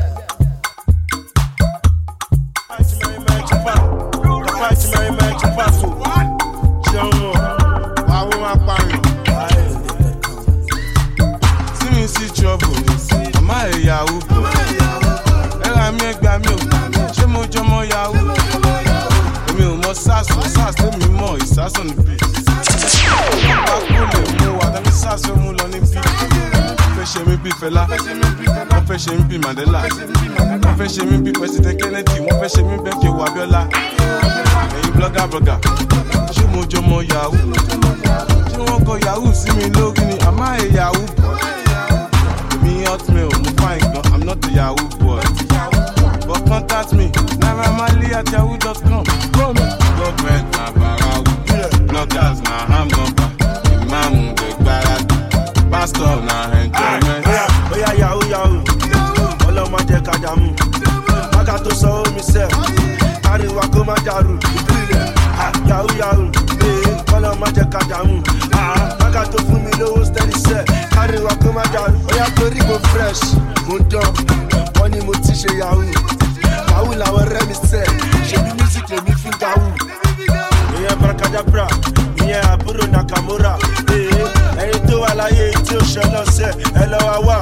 Yahoo boy, ẹ̀rọ mi ẹgbàá mi ò ṣé mo jọmọ Yahoo? Èmi ò mọ SARS lèmi mọ̀ ìsásùn níbí. Báwo lè mú wa tàbí SARS ó mú lọ níbí? Wọ́n fẹ́ ṣe mí bí Fẹlá, wọ́n fẹ́ ṣe mí bí Mandela, wọ́n fẹ́ ṣe mí bí President Kennedy, wọ́n fẹ́ ṣe mí bẹ́ẹ̀ kí ewu Abiola. Ẹ̀yin blogger ṣé mo jọmọ Yahoo? Ṣé wọ́n kọ Yahoo sí mi lórí ni? Am I a Yahoo boy? Hotmail, I'm not a Yahoo boy. But contact me, naramali@yahoo.com. Government na barawu, bloggers na hamgamba, imam de gbaradu, pastor na enjoyment. Oya Yahoo, ọlọ́mọ jẹ́ kájàmú. Mága tó sọ omi sẹ́, ariwo kó má dàrú. Yahoo, ọlọ́mọ jẹ́ kájàmú. Mága tó fún mi lówó steady sẹ́, ariwo kó má dàrú. Oya torí mo fresh, mo dán, wọ́n ní mo ti ṣe Yahoo. Yahoo làwọn ọ̀rẹ́ mi sẹ́, ṣebí music lèmi fi ń Yahoo. Ìyẹn Barakadabra, ìyẹn àbúrò Nakamura. Ẹni tó wà láyé tí ó ṣe lọ́sẹ̀, ẹ lọ́wọ́ wà.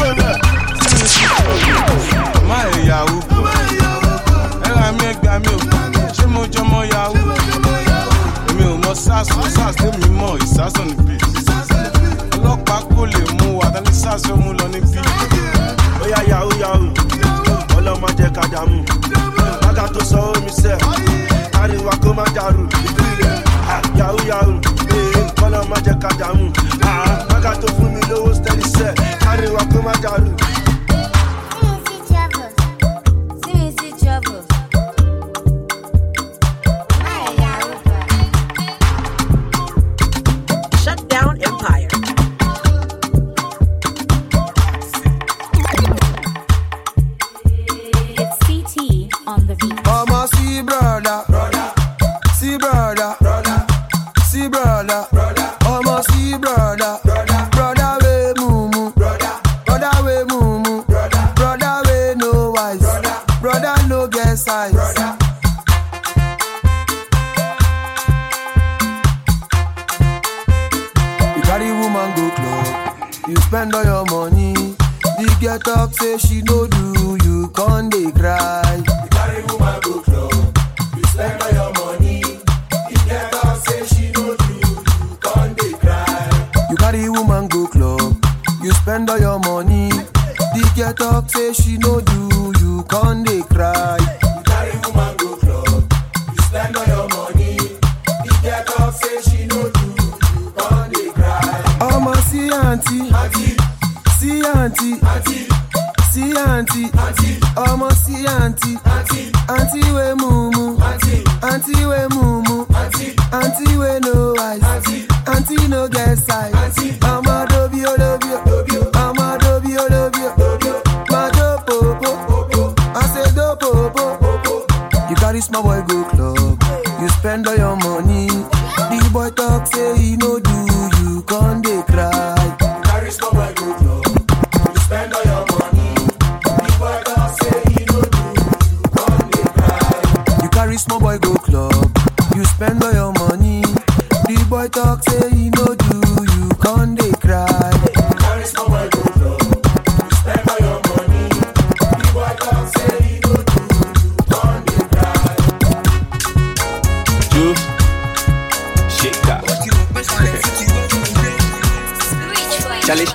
Má ẹ Yahoo bò, ẹ̀rọ mi ẹgbàá mi ò, ṣé mo jọmọ Yahoo? Èmi ò mọ SARS lèmi mọ̀ ìsásùn níbí. Ọlọ́pàá kò lè mú wa tàbí SARS ó mú lọ níbí. Oya Yahoo, ọlọ́mọ jẹ́ kájàmú. Mága tó sọ omi sẹ́, ariwo kó má dàrú. Yahoo, ọlọ́mọ jẹ́ kájàmú. Mága tó fún mi lówó steady sẹ́, ariwo kó má dàrú. Shutdown Empire. It's CT on the beat. I'ma see brother, see brother, see brother, I'ma see brother, brother we mumu, brother we mumu, brother we no wise, brother no get size. You carry woman go club, you spend all your money. The girl talk say she no do, you con dey cry. You carry woman go club, you spend all your money. The girl talk say she no do, you con dey cry. You carry woman go club, you spend all your money. The girl talk say she no do, you con dey cry. You carry woman go club, you spend all your money. The girl talk say she no do, you con dey cry. I'ma see auntie. See auntie, see auntie, I'ma see auntie, auntie we mumu, auntie we mumu, auntie we no eyes, auntie no get size. I'ma dobio, I'ma dobio, ma do popo, I say do popo. You carry small boy go club, you spend all your money. The boy talk say he no do, you con dey cry. You carry small boy go club. Spend all your money. The boy talk say he no do, you con dey cry. You carry small boy go club, you spend all your money. The boy talk say he no do, you con dey cry. You carry small boy go club, you spend all your money. The boy talk say he no do, you con dey cry. Joe, Shaker, Charlie.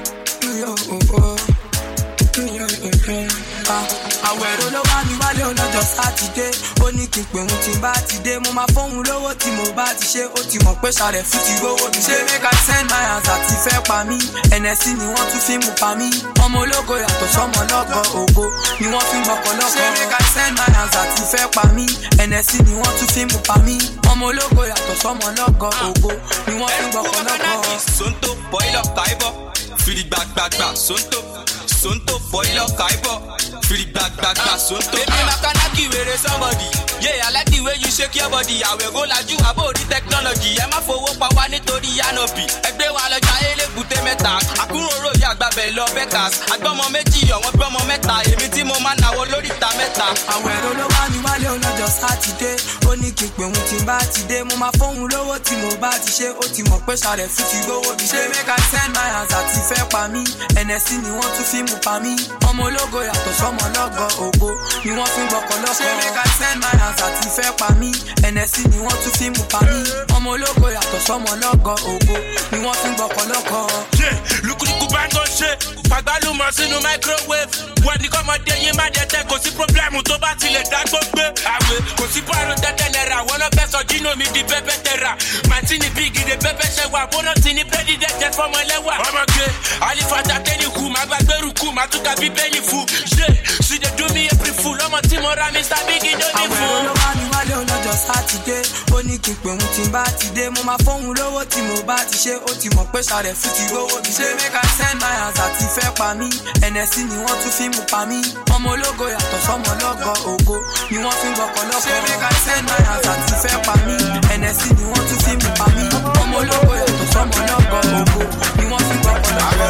Àwẹ̀rọ ló bá mi wálé ọlọ́jọ́ lọ́jọ́ sátidé ó ní kí n pè òun tí n bá ti dé mo máa fóun lówó tí mo bá ti ṣe ó ti mọ̀ pé ṣàrẹ̀ fún ti rówó mi ṣé make I send my hands àti fẹ́ pa mí NSC ni wọ́n tún fi mú pa mí ọmọ ológo yàtọ̀ sọ́mọ lọ́gọ̀ ògo ni wọ́n fi mọ̀kọ́ lọ́kọ̀ ṣé make I send my hands àti fẹ́ pa mí NSC ni wọ́n tún fi mú pa mí ọmọ ológo yàtọ̀ sọ́mọ lọ́gọ̀ ògo ni wọ́n fi mọ̀kọ́ lọ́kọ̀. Sonto boil up kaibo firi gbagba Sonto boil up kaibo firi gbagba Sonto. Baby makanaki were somebody yeah I like the way you shake your body àwẹ̀ go lajú àbórí technology ẹ má fowó pa wá nítorí yanobi ẹgbẹ́ wa lọ́jà elébùté mẹ́ta àkúròrò yà gbàbẹ̀ lọ bekas àgbọ̀mọ méjì ọ̀wọ́n gbọ́mọ mẹ́ta èmi tí mo máa náwó lórí ta mẹ́ta. àwọn ẹ̀rọ ló wá ní wálé ọlọ́jọ́ sátidé ó ní kí n pè òun tí n bá ti dé mo máa fóun lówó tí mo bá ti ṣe ó ti mọ̀ pé ṣàrẹ̀ fún ti rówó mi ṣé make I send my hands àti fẹ́ pa mí NSC ni wọ́n tún fi mú pa mí ọmọ ológo yàtọ̀ sọ́mọ lọ́gọ̀ ògo ni wọ́n fi gbọ́kọ̀ lọ́kọ̀ ṣé make I send my hands àti fẹ́ pa mí NSC ni wọ́n tún fi mú pa mí ọmọ ológo yàtọ̀ sọ́mọ lọ́gọ̀ ògo ni wọ́n fi gbọ́kọ̀ lọ́kọ̀. lukuluku bá ń tó ṣe pàgbálùmọ̀ sínú microwave wọ́n ní kọ́mọdé yín má dẹ́tẹ́ kò sí pọ́blẹ́mù tó bá tilẹ̀ dágbó gbé àwẹ̀ kò sí pààrọ̀ tẹ́tẹ́ náírà wọ́n náà fẹ́ sọ jíno mi di pẹ́pẹ́ tẹ̀ra màtínì bíìgì de pẹ́pẹ́ ṣẹ̀wà bóná ti ní bírèdì dẹ́jẹ́ fọmọ ẹlẹ́wà ọmọge alifata tẹ́lẹ̀ kù má gbàgbẹ́rù kù má tún ka bíbélì fún ṣe she dey do me april fool ọmọ tí mo ra Mr. Biggie ló ní fún. àwọn ẹ̀rọ ló wá ní wálé ọlọ́jọ́ sátidé ó ní kí n pè òun tí n bá ti dé mo máa fóun lówó tí mo bá ti ṣe ó ti mọ̀ pé ṣàrẹ̀ fún ti rówó mi ṣé make I send my hands àti fẹ́ pa mí NSC ni wọ́n tún fi mú pa mí ọmọ ológo yàtọ̀ sọ́mọ lọ́gọ̀ ògo ni wọ́n fi gbọ́kọ̀ lọ́kọ̀ ṣé make I send my hands àti fẹ́ pa mí NSC ni wọ́n tún fi mú pa mí ọmọ ológo yàtọ̀ sọ́mọ lọ́gọ̀ ògo ni wọ́n fi gbọ́kọ̀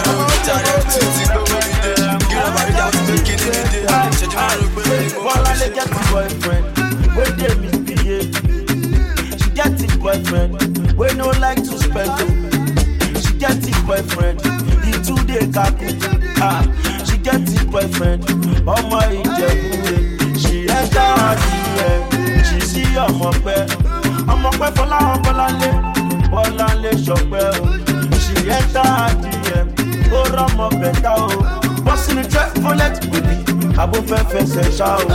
Bolale get a boyfriend, wey dey misbehave. She get a boyfriend, wey no like to spend. She get a boyfriend, he too dey kaku. She get a boyfriend, ọmọ Ìjẹ̀bú. She enter her DM, she see ọmọpẹ Fọláhàn Bọ́láńlé Ṣọpẹ́ o. She enter her DM, ó rọ́mọ bẹ̀tà o. Bọ́sì ni Trevor baby. Abo fẹsẹ̀ ṣá o.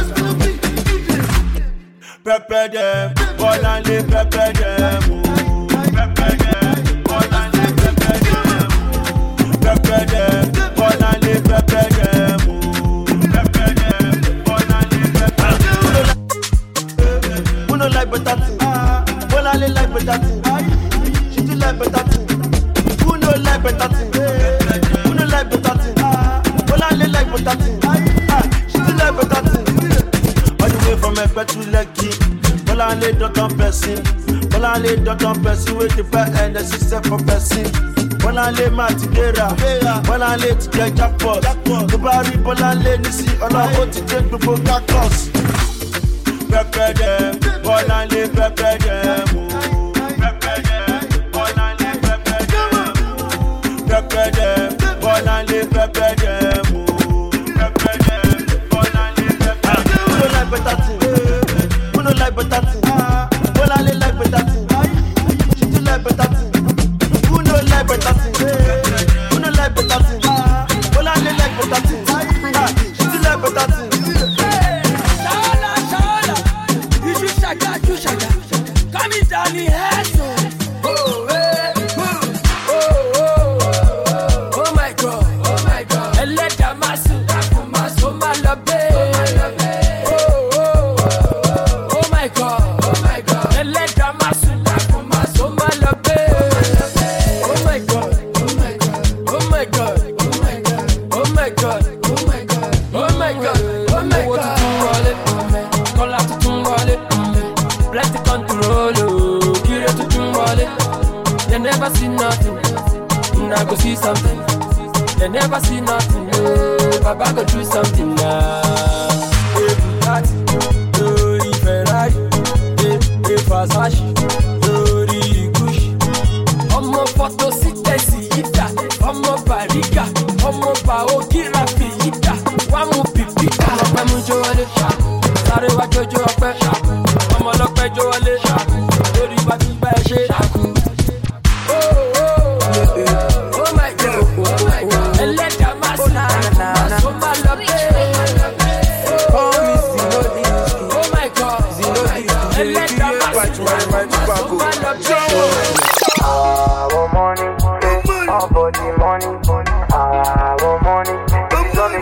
Pẹpẹ dẹ̀ Bọ́láńlé pẹpẹ dẹ̀ mú. Pẹpẹ dẹ̀ Bọ́láńlé pẹpẹ dẹ̀ mú. Pẹpẹ dẹ̀ Bọ́láńlé pẹpẹ dẹ̀ mú. Pẹpẹ dẹ̀ Bọ́láńlé pẹpẹ dẹ̀ mú. Who no like better thing? Bọ́láńlé like better thing. She too like better thing. Who no like better thing? Who no like better thing? Bọ́láńlé like better thing. All the way from Ekpe to Lekki, Bọ́láńlé dọ́tàn person wey dey buy NSC sef for person. Bọ́láńlé máa ti dẹ́ra, Bọ́láńlé ti jẹ jackpot. Tó bá rí Bọ́láńlé nísì ọlọ́wọ́ ti dé gbogbo cactus. Pẹpẹ dẹ̀ Bọ́láńlé pẹpẹ dẹ̀ mú. Pẹpẹ dẹ̀ Bọ́láńlé pẹpẹ dẹ̀ mú. Pẹpẹ dẹ̀ Bọ́láńlé pẹpẹ dẹ̀ mú. Better thing, who no like better thing? Bọ́láńlé like better thing, she too like better thing. Who no like better thing? Who no like better thing? Bọ́láńlé like better thing, she too like better thing. Ṣàlà, iṣu ṣàgà, kọ́mi dání ẹ̀sùn. Oh my God, ẹlẹ́dàá máa sùn, ó máa lọ bẹ́ẹ̀. Never see nothing, I go see something. They never see nothing, Baba go do something now. Bugatti, Lori Ferrari, Versace, Lori Gucci. Ọmọ photosynthesis yíta, ọmọ Bariga, ọmọ Baokirafi yíta, wá mú pìpì. Ọlọ́pẹ́ mú jó wọlé, sáré wá jójó ọpẹ́. Ọmọ ọlọ́pẹ́ jó wọlé, lórí bá ti bá ẹ ṣe.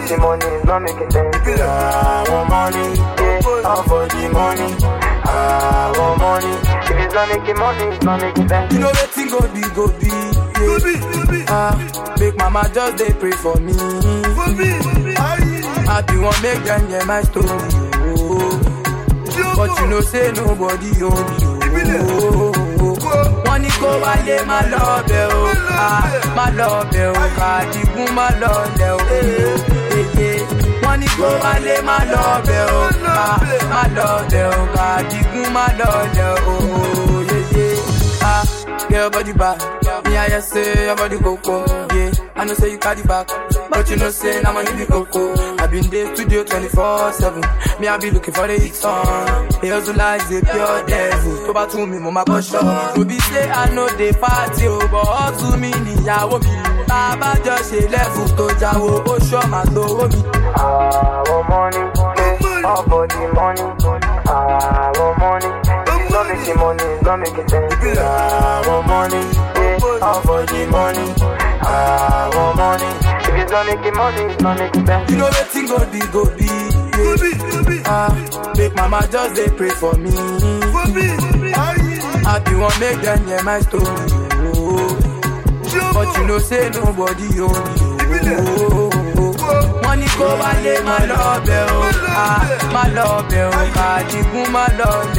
see money is not making sense. I want money, yeah, all for the money. I want money. If it's not making money, it's not making sense. You know that thing go be, yeah. Make mama just they pray for me. I be one make them hear my story. Oh. But you know say nobody own you. Money go wale my love you. My love you. Kadigun my love you. Money go wale my love you. My love you. Kadigun my love you. Your body back. Me I say your body go go. Yeah, I know say you carry back. But you know say now money be coco. I been there studio 24/7. Me I be looking for the hit song. They also like the pure devil. Go back to me, mama go show. To be say I know they party, but all to me niyawo mi. Baba just a level to jawo. Oh show my to me. I want money, all for the money. I want money. Not making money, not making sense. I want money, yeah, all for the money. I want money. If it's not making money, it's not making sense. You know that thing go be, yeah. Make mama just they pray for me. I be one make them hear my story. Oh. But you know say nobody own you. Money go wale my love you. My love you. Kadigun my love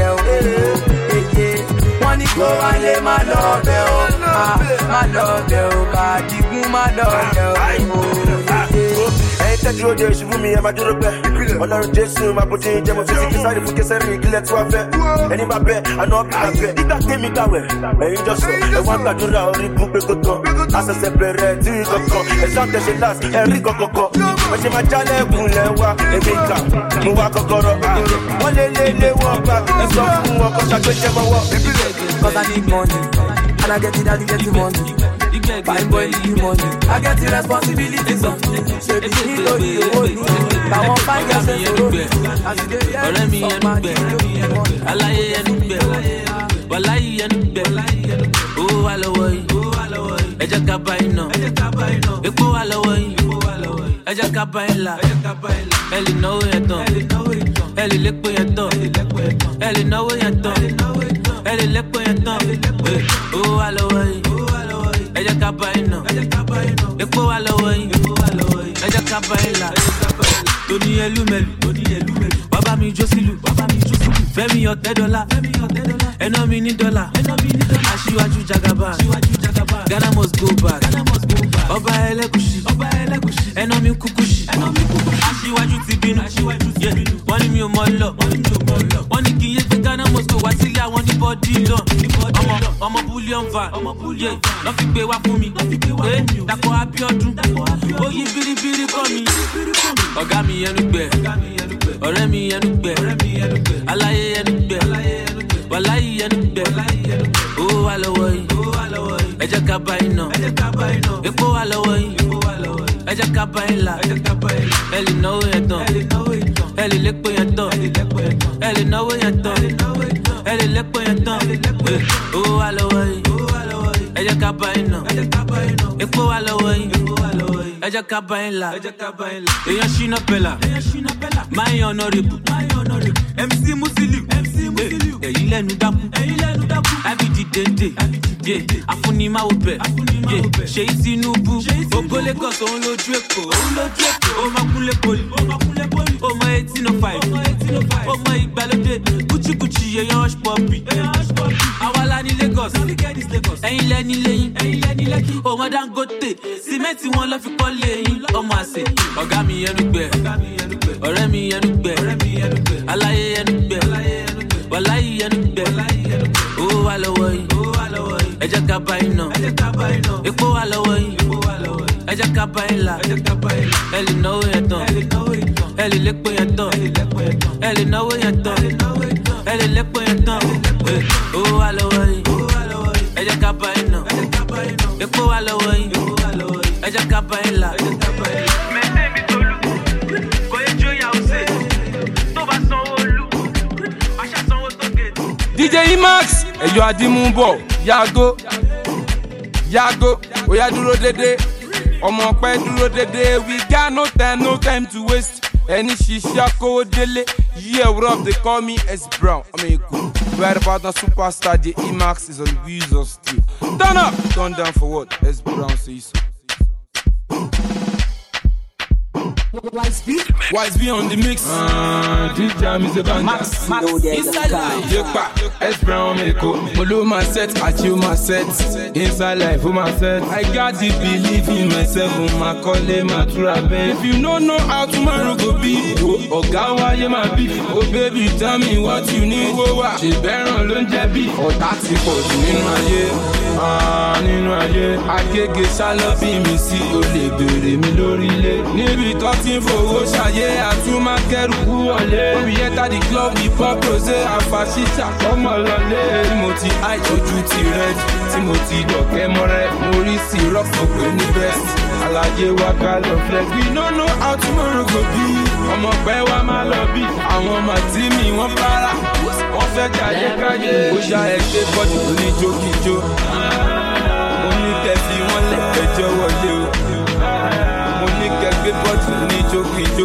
you. Money go wale my love you. My love you. Kadigun my love you. Tẹ́tí ó jẹ́ ìṣubú mi ẹ máa dúró pẹ́. Ọlọ́run Jésù máa bójú ìjẹ́ mo fi sí kí sáré fún kẹsẹ́rì ìkílẹ̀ tí wọ́n fẹ́. Ẹni máa bẹ àná bí máa bẹ. Nígbà tẹ́mi gbàwẹ̀, ẹ̀yin jọ sọ. Ẹ̀wọ̀n gbàdúrà orí bú pé kó tán. Àṣẹ̀ṣẹ̀ bẹ̀rẹ̀ tí kankan. Ẹ̀sán tẹ̀sẹ̀ láti ẹ̀rí kankan. Ẹ̀ṣẹ̀ máa jálẹ̀ kúnlẹ̀ wá. Èmi kà mo wá kọ́kọ́rọ́. Wọ́n lé wọ́n gbà. Ẹ sọ fún wọn kọ́ ṣàgbéjẹ́ mọ́wọ́. Cause I need money. And I get it, I get the money. Fine boy, need money. I get the responsibilities on me. Say the need to be holy. I want find yourself to roll. Ọ̀rẹ́ mi ẹnu gbẹ, aláyé ẹnu gbẹ, wàláyé ẹnu gbẹ, owó wà lọ́wọ́ yìí, ẹ jẹ́ ká bá iná, epo wà lọ́wọ́ yìí, ẹ jẹ́ ká bá ilà, ẹ lè náwó yẹn tán, ẹ lè lépo yẹn tán, ẹ lè náwó yẹn tán, ẹ lè lépo yẹn tán, owó wà lọ́wọ́ yìí, ẹ jẹ́ ká bá iná, epo wà lọ́wọ́ yìí, ẹ jẹ́ ká bá ilà. Tony Elumelu, baba mi Josilu, Fẹ́mi $10, ẹná mi ní $, aṣíwájú Jagaba, Ghana must go back, ọba ẹlẹ́kùṣì, ẹná mi kúkúṣì, aṣíwájú ti bínú, wọ́n ní mi ò mọ̀ lọ, wọ́n ní kí n yé pé Ghana must go wá sílé àwọn ní bọ́dí lọ, ọmọ bullion van, lọ́ fi gbé wá fún mi, Dàpọ̀ Abíọ́dún, ó yí bíríbírí kọ́ mi. Ọ̀gá mi ẹnu gbẹ, ọ̀rẹ́ mi ẹnu gbẹ, aláyé ẹnu gbẹ, wàláyé ẹnu gbẹ, owó wà lọ́wọ́ yìí, ẹ jẹ́ ká bá iná, epo wà lọ́wọ́ yìí, ẹ jẹ́ ká bá ilà, ẹ lè náwó yẹn tán, ẹ lè lépo yẹn tán, ẹ lè náwó yẹn tán, ẹ lè lépo yẹn tán, owó wà lọ́wọ́ yìí, ẹ jẹ́ ká bá iná, epo wà lọ́wọ́ yìí. ẹ jẹ́ ká bá yín là. èèyàn ṣínà pẹ̀lá máa ń honorable MC Musiliu èyí lẹ́nu dákú abidi dende afunimawo bẹ̀ ṣèyí Tinubu ògo Lagos òun lójú Èkó ó máa kúnlé poli ó mọ 1805 ó mọ ìgbàlódé kúchíkúchí èèyàn hush puppy àwa la ní Lagos ẹ̀yin lẹ́ni lẹ́yìn ó mọ Dangote símẹ́ǹtì wọn lọ́ fi kọ́ lẹ́yìn ọmọ àṣẹ ọ̀gá mi ẹnu gbẹ ọ̀rẹ́ mi ẹnu gbẹ aláyé ẹnu gbẹ wàláyé ẹnu gbẹ owó wà lọ́wọ́ yìí ẹ jẹ́ ká bá yín náà epo wà lọ́wọ́ yìí ẹ jẹ́ ká bá yín là ẹ lè náwó yẹn tán ẹ lè lépo yẹn tán ẹ lè náwó yẹn tán ẹ lè lépo yẹn tán owó wà lọ́wọ́ yìí ẹ jẹ́ ká bá yín náà epo wà lọ́wọ́ yìí ẹ jẹ́ ká bá yín là. DJ Imax, ẹ̀yọ́ Adimumbo, Yago, Oya dúró dédé, ọmọ pẹ́ dúró dédé we got no time to waste. Ẹni ṣiṣẹ́ kówó délé, yeah, what up, they call me S Brown. I mean, cool. Right about the superstar, the Emax is on Weezer still. Turn up, turn down for what? S Brown says so. Wise be on the mix. DJ is a band. Max, inside life. S Brown Meko. Follow my set, achieve my set. Inside life, for my set. I got the belief in myself. My calling, my true band. If you don't know how tomorrow go be, oh God, why you my beef? Oh baby, tell me what you need. She better on Lunjabi. Oh, that's it for you in my year. Nínú ayé. Agége ṣálọ́bì mi sí olè bèrè mi lórílẹ̀. Níbi tó ti ń fowó ṣayé àtúmọ̀ kẹrù wọlé. Omi enter the club hip hop rosé àfàṣìṣà ọmọ lọlé. Tí mo ti high ojú ti red, tí mo ti dọ̀kẹ́ mọ́rẹ́. Mo rí sí rọ́pò pé ní best. Àlàyé wa ká lọ flex. We no know how tomorrow go be. Ọmọ pẹ́ wa máa lọ bí. Àwọn ọmọ tí mi wọ́n para. Wọ́n fẹ́ jayé káyé. Ó ṣá ẹgbẹ́ bọ́dì oníjókíjó. Mo ní kẹfì wọn lẹ́kẹ̀jọ́ wọlé o. Mo ní kẹgbẹ́ bọ́dì oníjókíjó.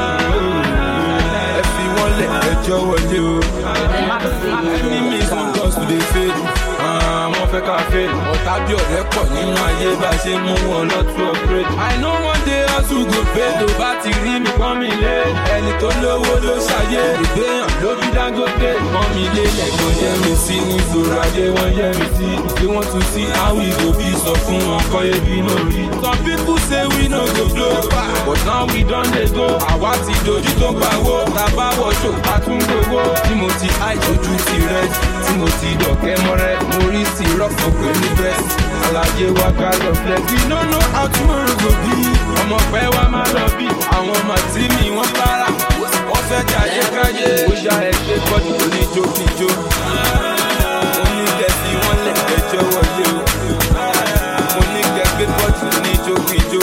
Ẹ fi wọn lẹ́kẹ̀jọ́ wọlé o. Enemies want us to dey fail. Wọ́n fẹ́ ká fail. Ọ̀tá bí ọ̀rẹ́ pọ̀ nínú ayé bá ṣe mú wọn lọ́tún upgrade. I know one day hustle go pay tó bá ti rí mi pọ́n mi lé. Ẹni tó lówó ló ṣayé. Ìgbéyàn ló bí Dangote. Pọ́n mi lé lẹ́gbọ́n yẹ mi sí ní ìṣòro ayé wọ́n yẹ mi sí. They want to see how we go be sọ fún wọn kọ́ yé bí no rí. Some people say we no go blow. But now we don dey go. Àwa ti dojú tó pawó. Tàbá wọṣọ àtúngbòwó. Tí mo ti high ojú ti red. Tí mo ti dọ̀kẹ́ mọ́rẹ́. Mo rí sí rọ́pò pé ní best. Àlàyé wa ká lọ flex. We no know how tomorrow go be. Ọmọ pẹ́ wa máa lọ bí. Àwọn ọmọ tí mi wọ́n para. Wọ́n fẹ́ jayé káyé. Ó ṣá ẹgbẹ́ bọ́dì oníjókíjó. Mo ní kẹfì wọn lẹ́kẹ̀jọ́ wọlé o. Mo ní kẹgbẹ́ bọ́dì oníjókíjó.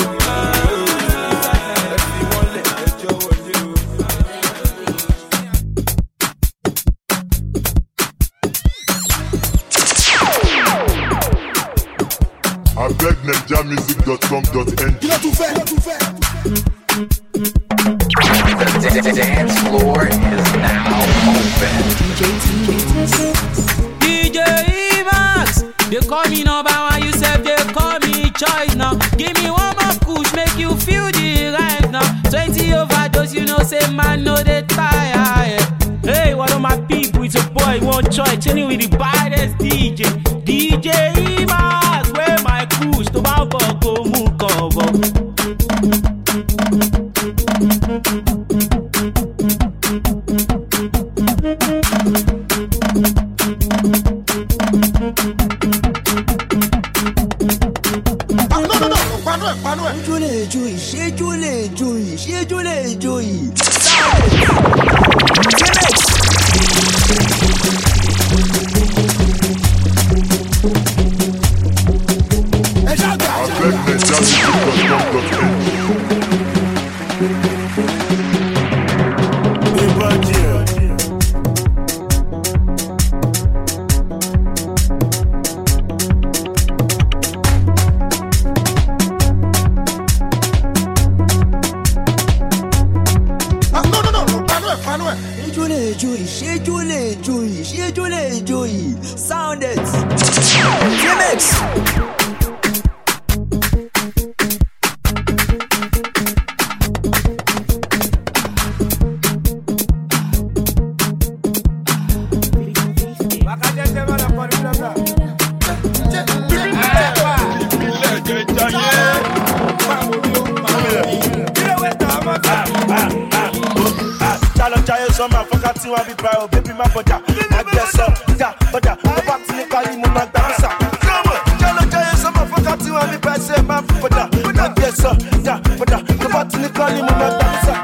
Ẹ fi wọn lẹ́kẹ̀jọ́ wọlé o. I beg NigerMusic.com.ng. The dance floor is now open. DJ Emax, they call me number one, you said they call me choice now. Give me one more push, make you feel the rise now. 20 overdose, you know, say man, no they tire. Yeah. Hey, what are my people? It's a boy, one choice, chilling with the baddest DJ. DJ Emax, where my push, to Babo, go move cover. Sound it. Remix. Baby, my brother, I guess so. Yeah, but the back to the cali, my dancer. Come on, Jalo Jaya, some of us got to have me by say, my brother, I guess so. Yeah, but the back to the cali, my dancer.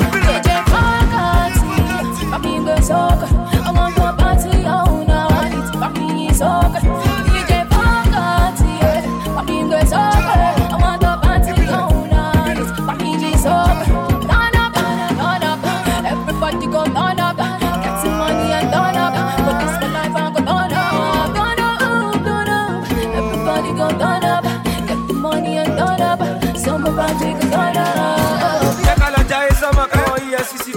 I want to party, oh, now I need to party, so DJ Pagati, I mean, go so I want to party, oh, now I need to party, so turn up, everybody go turn up. Everybody go turn up, get the money and turn up. Some of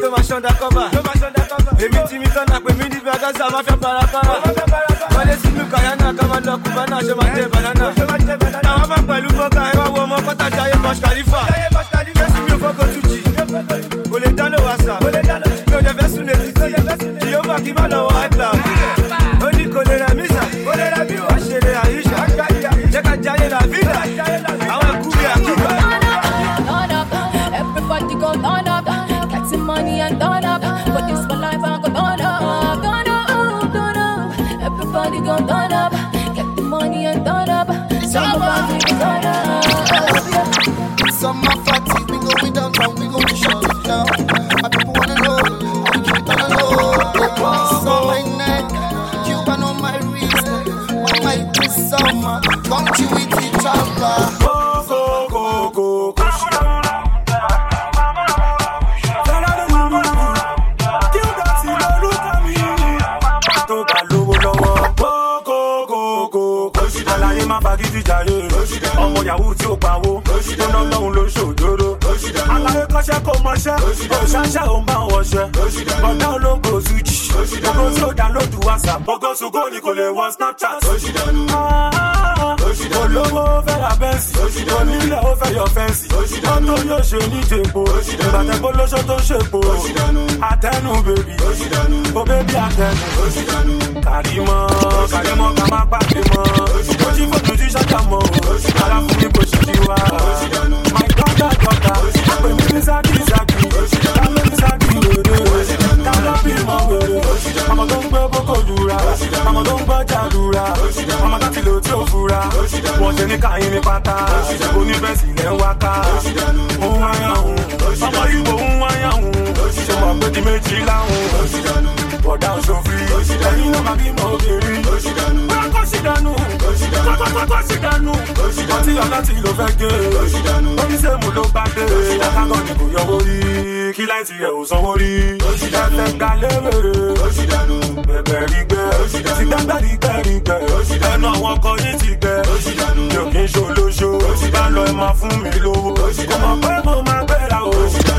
tó máa ṣọ́ndà kọ́bà. Èmi tí mi tán náà pè mí níbi àgásà máa fẹ́ parapara. Wọlé sínú kàyánà ká máa lọ Kùbánà ṣe máa jẹ bànánà. Àwọn máa pẹ̀lú bọ́kà ẹ wá wo ọmọ kọ́tà jayé Burj Khalifa. Jésù mi ò fọ́kọ̀ tújì. Kò lè dáná wàsà. Mi ò dẹ̀ fẹ́ sùn lè títí. Yóò bá kí má lọ wọ àìpà. Ó ní kò lè rẹ̀ mí sà. Wá ṣe lè àyíṣà. Jẹ́ ká jayé la vida. Àwọn ẹ̀kú mi àkúgbà. Everybody go turn up, get some money and turn up. For this my life, I go turn up, turn up, turn up. Everybody go turn up, get the money and turn up. Somebody go turn up. Summer party, we go with downtown, we go to shut it down. My people wanna know, we keep it on the low. Ice on my neck, Cuban on my wrist. One night this summer, come to with each other. Go, go, go, go, go. Ọmọ yahoo tí ó pawó, ó ná lọ́hùn ló ṣòjóró. Aláyé kọ́ṣẹ́ kò mọṣẹ́, òṣàṣẹ́ ò ń bá wọṣẹ́. Bọ̀dá ológo Suji, gbogbo tí ó download WhatsApp. Gbogbo ṣùgbọ́n ni kò lè wọ Snapchat. Olówó fẹ́ ra bẹ́ǹsì, onílẹ̀ ó fẹ́ yọ fẹ́ǹsì. Mọ́tò yóò ṣe ní jèpo, ìgbàtẹ́gbó lóṣó tó ṣèpo. Àtẹnu bèbí, ó bébí àtẹnu. Kàrímọ́ ká má pàdé mọ́. Ojú fòtò tí ṣọ́jà mọ́. Ara fún mi bó ṣe ti wá. My daughter, pè mí ní Zaki. Kálọ́ ní Zaki wèrè. Kálọ́ bí mọ wèrè. Ọmọ tó ń gbé bókò lura. Ọmọ tó ń gbọ́ jàdúrà. Ọmọ tó ti lò tí ó fura. Wọ́n ṣe ní káyín ní pátá. Oníbẹ̀sì lẹ́ ń wáká. Òun wáyà òun. Ọmọ Ìgbò ń wáyà òun. Ṣé wọ́n pé di méjì láhùn? Bọ̀dá òṣòfin. Ẹ̀yin náà máa bí mọ obìnrin. Bóyá kó ṣì dánú. Kó ṣì dánú. Ọtí ọ̀la tí ló fẹ́ gé. Oníṣèmù ló bá dé. Akágọ́ ni kò yọ wórí. Kí láìsí ẹ̀ ò sanwó rí. Ẹ̀fẹ̀ gbà léwèrè. Bẹ̀bẹ̀ rí gbẹ́. Ti gbẹ́gbẹ́ rí gbẹ́. Ẹnu àwọn ọkọ yìí ti gbẹ. Mi ò kí ń ṣolóṣó. Bá lọ ẹ máa fún mi lówó. Kò mọ̀ pé mo máa gbéra o.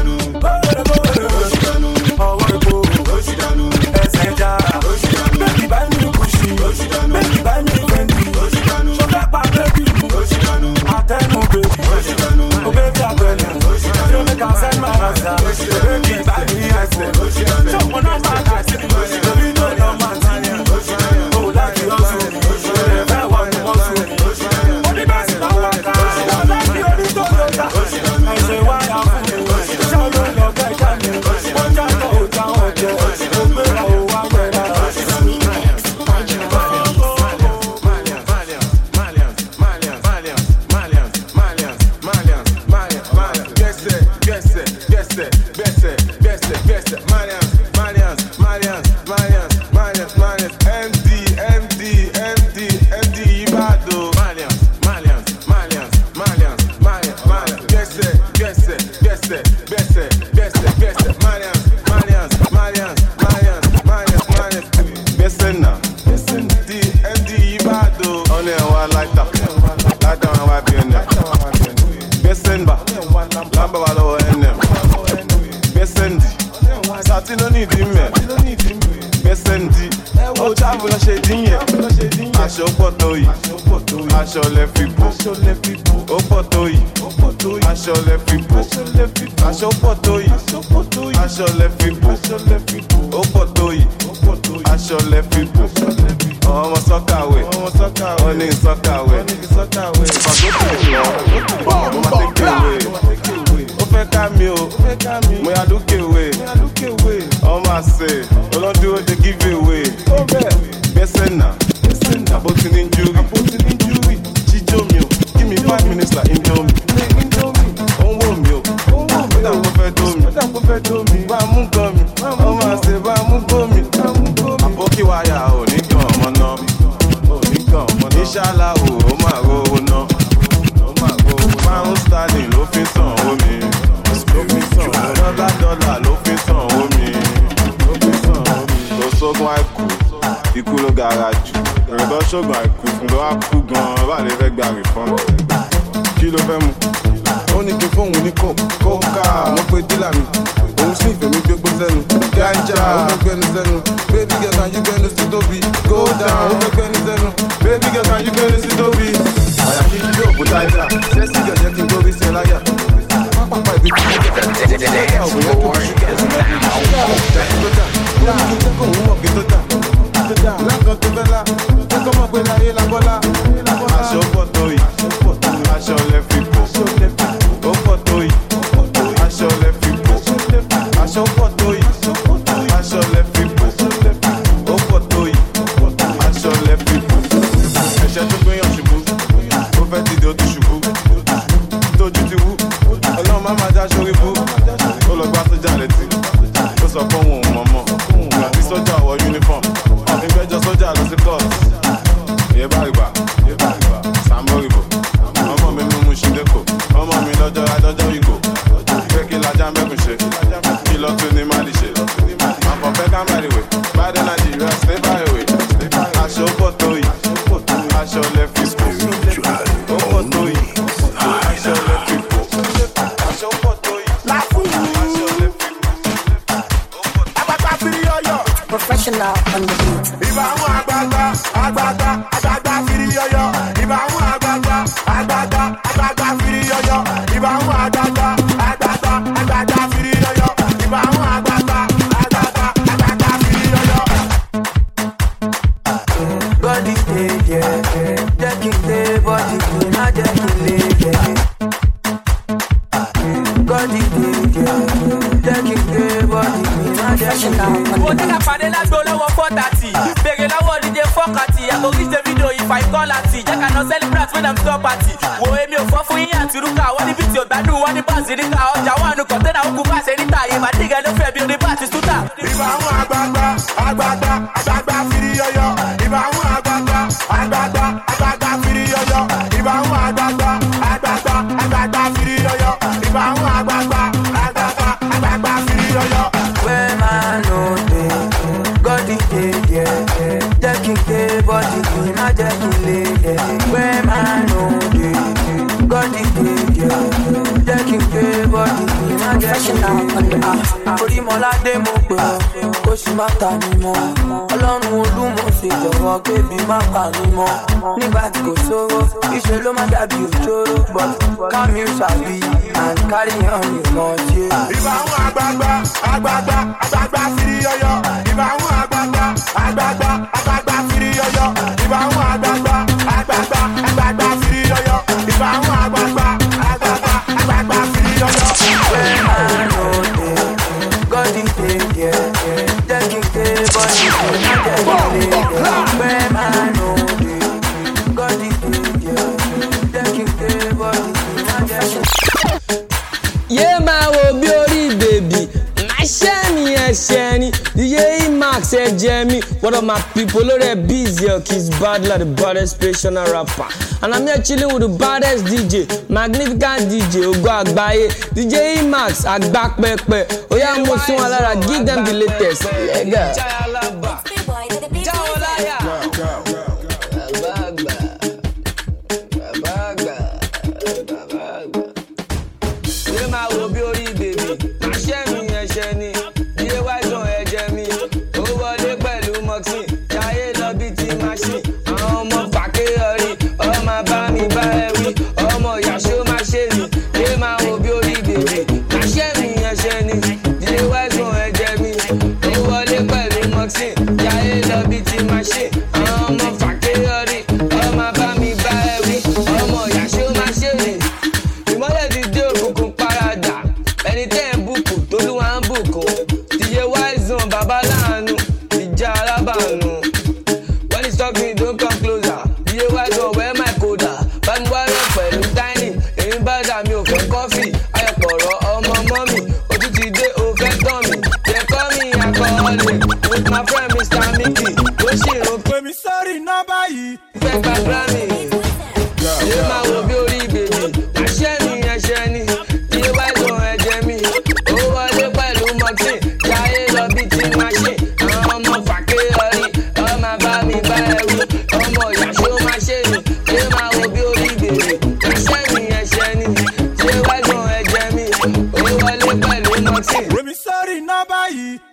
Ọwọ́ epo. Ẹsẹ̀ já. Bẹ́ẹ̀ni bá mi kùsì. Bẹ́ẹ̀ni bá mi fẹ́ndì. Ṣọfẹ́ pa bẹ́ẹ̀bì. Àtẹnu bèbí. Ó bẹ́ẹ̀bì àgbẹ̀lẹ̀. Ṣé o make am send my answer? Bẹ́ẹ̀ni bá mi ẹsẹ̀. Ṣé o mọ nọ́mbà àti bèbí tó yọ máa ti ní? O láti ọ̀sùn mi. Ẹ̀fẹ́ wọ̀ ni wọ́n sùn mi. Ó ní bẹ́ẹ̀ sì máa wá ká. Ó láti orí tó lọ ká. Ẹ̀ṣẹ̀ wáyà fún mi. Ṣé o ló lọ gẹ́gẹ́ mi? Wọ́n jáde ò jáwọ́ jẹ. Ó gbéra ò wá gbéra. Aṣọ lẹ fi bò, ó pọ̀ tó yìí. Aṣọ lẹ fi bò, aṣọ pọ̀ tó yìí. Aṣọ lẹ fi bò, ó pọ̀ tó yìí. Aṣọ lẹ fi bò. Ọmọ sọ́kàwé, wọ́n ní sọ́kàwé. Mo máa tẹ́kẹ̀ wé. Ó fẹ́ ká mi o, mo yà lókè wé. Ọmọ àṣẹ, olódúró dey give away. Gbẹ́sẹ̀ náà, àbótí ní júrì. Give me 5 minutes like Indomie. Don't want me, oh. But I'm perfect to me. Bá mú gan mi. Oh my say, bá mú go mi. Àbókí wáyà ò ní gan ọmọ náà. Inshallah o, ó máa rówó náà. Pound sterling ló fi san owó mi. Dọ́là ló fi san owó mi. Kò sógun àìkú, ikú ló gara jù. Ìrìndọ́ ṣògùn àìkú fún lọ́wọ́ kú gan-an bá lè fẹ́ gba rìfọ́n. Kí ló fẹ́ mu? Ó ní kí fóun ní kóká, mo pe dílà mi. Òun sì fẹ́ mi gbégbó sẹ́nu. Ganja, ó fẹ́ gbẹ́nu sẹ́nu. Baby girl, can you gbẹ́nu sí tóbi? Go down, ó fẹ́ gbẹ́nu sẹ́nu. Baby girl, can you gbẹ́nu sí tóbi? Àyà kí n yóò bó táyà. Sẹ́sì girl jẹ́ kí n tóbi sí ẹ láyà. Pápá ibi tí mo jẹ́ kí n tóbi sí ẹ láyà. Òbòyá tó bí ṣúgà. Láàrín jẹ́ kó òun mọ̀ kí tó dà. Lákan tó fẹ́ lá. Jẹ́ kó mọ̀ pé láyé la bọ́lá. Aṣọ pọ̀ tó yìí. Aṣọ lẹ́ fi bò. Ó pọ̀ tó yìí. Aṣọ lẹ́ fi bò. Aṣọ pọ̀ tó yìí. Aṣọ lẹ́ fi bò. Ó pọ̀ tó yìí. Aṣọ lẹ́ fi bò. Ẹ̀ṣẹ̀ tó gbéyàn ṣubú. Ó fẹ́ dìde ó ti ṣubú. Tójú ti wú. Ọlọ́run má máa já sórí bú. Ó lọ gbá sójà létí. Ó sọ pé òun ò mọ̀ mọ̀. Ìgbà tí sójà wọ uniform. Ìgbẹ́jọ́ sójà lọ sí court. Ìyẹn bá rí bá. Sàmbó rìbò. Ọmọ mi mú mu ṣídẹ́kò. Ọmọ mi lọ́jọ́ adọ́jọ́ ìgò. Fẹ́ kí lajá mẹ́kùn ṣe. Kí lọ tún ní Mali ṣe. Àpọ̀fẹ́ ká má rìwé. Bádé Nàìjíríà stay by away. Aṣọ pọ̀ tó yìí. Aṣọ lẹ fi kò. Ó pọ̀ tó yìí. Aṣọ lẹ fi kò. Aṣọ pọ̀ tó yìí. Aṣọ lẹ fi kò. Àgbàgbà fìrí ọyọ. Professional on the beat. Ìbá àwọn àgbàgbà fìrí ọyọ. Ìbá àwọn àgbàgbà fìrí ọyọ. Ìbá àwọn àgbàgbà fìrí ọyọ. Ìbá àwọn àgbàgbà fìrí ọyọ. Body stay, yeah. Jẹ́ kí n lé body mi, má jẹ́ kí n lé, yeah. Body stay, yeah. Jẹ́ kí n lé body mi, má jẹ́ kí n lé. Mo ní ká pàdé lágbo lọ́wọ́ 4:30. Bèrè lọ́wọ́ DJ 4:30. I go reach the video if I call at it. Jẹ́ ká lọ celebrate when I'm stop party. Wo èmi ò fọ́ fún yín àti rúkà. Wọ́n ní bíìtì ògbádùn, wọ́n ní báàsì níta. Ọjà wà nù kọ̀tẹ́nà ó kú fàṣẹ níta. Ìmọ̀ àdìgẹ́ ló fẹ́ bí oní báàsì tútà. Ìbá àwọn àgbàgbà fìrí ọyọ. Ìbá àwọn àgbàgbà fìrí ọyọ. Ìbá àwọn àgbàgbà fìrí ọyọ. Ìbá àwọn àgbàgbà fìrí ọyọ. Where man no dey, God dey, yeah. Jẹ́ kí n lé body mi, má jẹ́ kí n lé, yeah. Where man no dey, God dey, yeah. Jẹ́ kí n lé body mi, má jẹ́ kí n lé. Orí mọ́ládé mo pè ọ́, kó sì má ta mi mọ́. Ọlọ́run Olúmọ ṣe jọ̀wọ́ kébì má pa mi mọ́. Nígbà tí kò sówó, ìṣe ló má dàbí òjòrò. But calm you sabi and carry on your mọ̀ọ́ṣe. Ìbá àwọn àgbàgbà fìrí ọyọ. Ìbá àwọn àgbàgbà fìrí ọyọ. Ìbá àwọn àgbàgbà fìrí ọyọ. Ìbá àwọn àgbàgbà fìrí ọyọ. Where man no dey, God dey, yeah. Jẹ́ kí n lé body mi, má jẹ́ kí n lé, yeah. Where man no dey, God dey, yeah. Jẹ́ kí n lé body mi, má jẹ́ kí n lé. Yé máa wo bí orí bèbí, máa ṣẹ́ mi ẹ̀ṣẹ̀ ni. DJ Max ẹ jẹ mí. What up my people? Lórí ẹ̀ busy Kiss Badler, the baddest professional rapper. And I'm here chilling with the baddest DJ, magnificent DJ, Ògo Àgbáyé. DJ Max àgbà pẹ́pẹ́. Ó yá mo sún wa lára, give them the latest. Lẹ́gà. Yé máa wo bí orí bèbí, máa ṣẹ́ mi ẹ̀ṣẹ̀ ni. DJ Wison ẹ jẹ mí. Ó wọlé pẹ̀lú Moxie, jayé lọ bí ti machine. Àwọn ọmọ fàké ọrí, ọmọ bá mi bá ẹ wí. Ọmọ ìyàṣó máa ṣe mí. Yé máa wo bí orí bèbí, máa ṣẹ́ mi ẹ̀ṣẹ̀ ni. DJ Wison ẹ jẹ mí. Ó wọlé pẹ̀lú Moxie.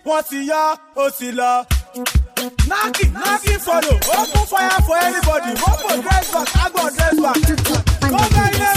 wọ́n ti yá ó ti lọ. Knocking follow, open fire for anybody. Open dress back, I go dress back. Go get them.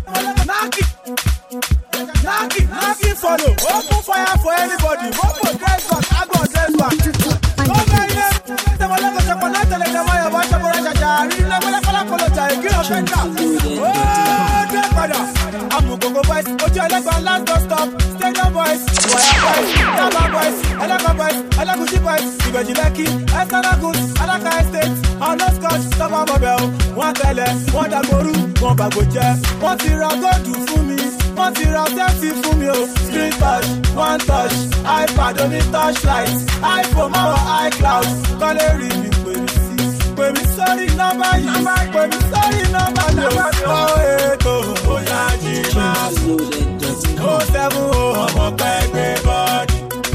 Knocking follow, open fire for anybody. Open dress back, I go dress back. Go get them. Them all go check on that tell them why about to run jaja. Real like when I follow jai, get up and down. Oh, dead brother. I'm go boys. Ojo elego last don't stop. Stadium boys, wire boys, Java boys, elego boys, Alaguchi boys, Ibeji Lekki, Estanagun, Alaka Estate, Ọ̀nà Scotch, Tọ́ba Mobile, wọ́n tẹ̀lẹ̀, wọ́n dàgbòrú, wọ́n bàgbò jẹ́, wọ́n ti ra góòdù fún mi, wọ́n ti ra sẹ́ẹ̀tì fún mi o, screen touch, one touch, iPad oní touchlight, iPhone máwọ̀ iCloud, kọ́lé rí mi pè mí sórí nọ́mbà yìí, pè mí sórí nọ́mbà mi o, ó ètò, ó yá jí máa sùn, ó sẹ́fún o, ọmọ pẹ́ẹ́gbẹ́ bọ́ọ̀dì.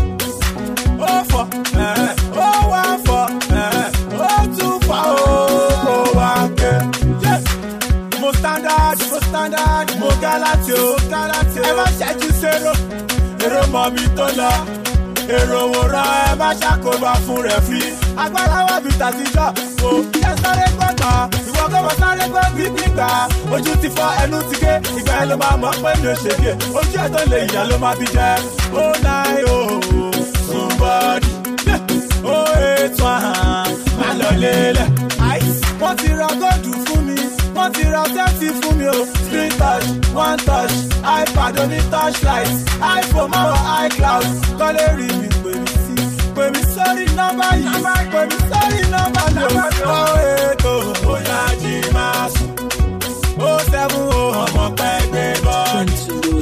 Oh for, oh one for, oh two for, oh one yeah. Mo standard, mo galatio. Ẹ má ṣẹ́jú sérò, èrò mọ̀ mi tó lọ. Èrò wòran ẹ má ṣàkóbá fún rẹ̀ fi. Agbára wà bí tàtijọ́, o ẹ sáré gbọ́gbọ́n. Ìwọ gbọ́mọ sáré gbọ́ gbígbà. Ojú ti fọ́ ẹnu ti gé, ìgbà ẹ ló máa mọ̀ pé mi ò ṣèké. Ojú ẹ̀ tó lè yà ló máa fi jẹ́. Oh nine oh. Somebody, oh it's one, my lolele. Wọ́n ti ra góòdù fún mi, wọ́n ti ra sẹ́ẹ̀tì fún mi o. Screen touch, one touch, iPad oní touchlight, iPhone máwọ̀ iCloud, kọ́lé rí mi pè mí sórí nọ́mbà yìí, pè mí sórí nọ́mbà mi o. Ó ètò, ó yá jí máa sùn, ó sẹ́fún o, ọmọ pẹ́ẹ́gbẹ́ bọ́ọ̀lù.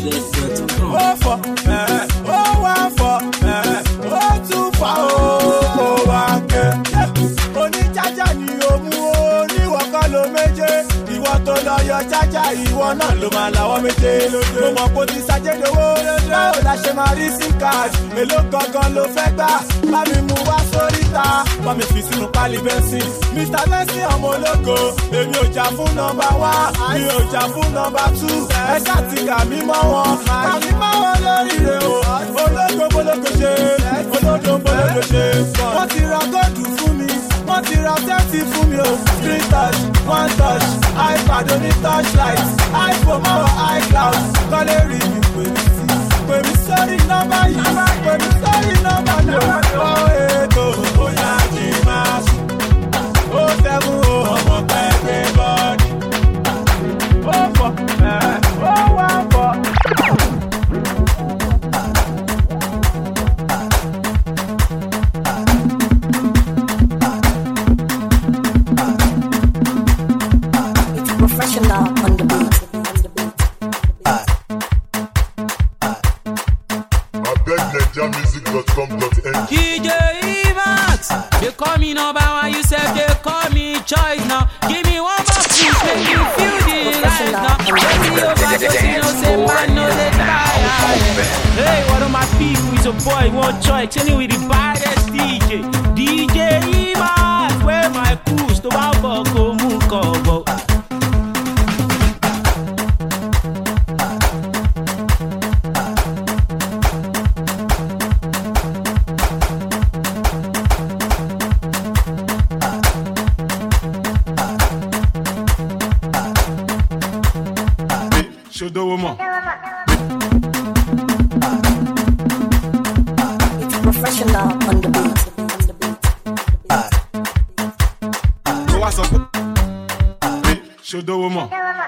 Ó fọ, ó wá fọ, ó tún fọ, ó wá ké. Oníjájá ni ó mú o, níwọ̀ kọ́ ló méje. Ìwọ tó lọ yọ jájá, ìwọ náà ló máa làwọ́ méje. Mo mọ̀ kó ti ṣàjẹ́dowó, báwo la ṣe máa rí SIM card? Èló gangan ló fẹ́ gbà? Bá mi mú wá sóríta, bá mi fi sínú pálí bẹ́ńsìn. Mr. Benson ọmọ ológo, èmi ò jà fún nọ́mbà 1, mi ò jà fún nọ́mbà 2. Ẹ ṣáàtì kà mí mọ́ wọn, kà mí mọ́ wọn lórí rẹ̀ o. Ológo bológo ṣe, olódo bológo ṣe. Wọ́n ti ra góòdù fún mi, wọ́n ti ra sẹ́ẹ̀tì fún mi o. Screen touch, one touch, iPad oní touchlight, iPhone máwọ̀ iCloud, kọ́lé rí mi pè mí sórí nọ́mbà yìí, pè mí sórí nọ́mbà mi o. Ó ètò, ó yá jí máa sùn, ó sẹ́fún o, ọmọ pẹ́ẹ́gbẹ́ bọ́ọ̀dì. Ó fọ, ó wá fọ. Professional on the beat. DJ Max, they call me number 1, you said they call me choice now. Give me one more push, make you feel the rise now. Let me overdose, you know, say man, no they tire. Hey, what of my people is a boy, one choice, chilling with the baddest DJ Max, where my crews, to Babo, Komuko. It's professional on the beat. What's up? Show the woman.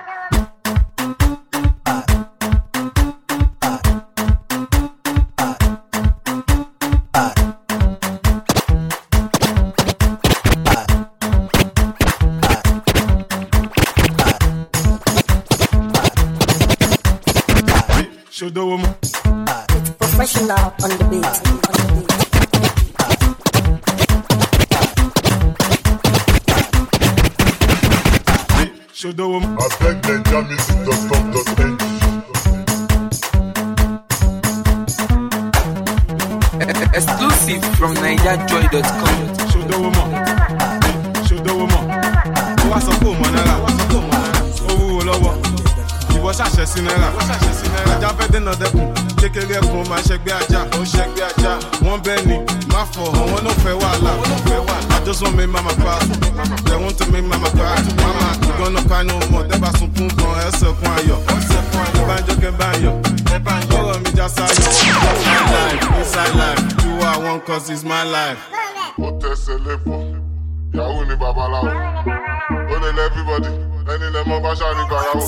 Show the woman. It's professional on the beat. Show the woman. I beg NinjaMusic.com.ng. Exclusive from NigerJoy.com. Show the woman. Show the woman. What's up, woman? What's up, woman? Oh, lọ́wọ́. Ìwọ ṣàṣẹ ṣàṣẹ sí náírà. Ajá fẹ́ dènà dẹ́kun, kékeré ẹkùn máa ṣẹgbẹ́ ajá. Ó ṣẹgbẹ́ ajá. Wọ́n bẹ́ẹ̀ ni, má fọ̀, àwọn náà fẹ́ wàhálà. I just want me mama proud. They want to make mama cry. Mama, you gonna cry no more. Tẹ́ bá sunkún kan, ẹsẹ̀ kún ayọ̀. Banjo kẹ́ báyọ̀. Ọ̀rọ̀ mi já sáyọ̀. Inside life, do what I want cause it's my life. Ó tẹ̀sẹ̀ lẹ́fọ̀, ìyàwó ni babaláwo. Ó lè lẹ́ everybody, ẹni lẹ́ mọ́ bá ṣáà ní gbàyàwó.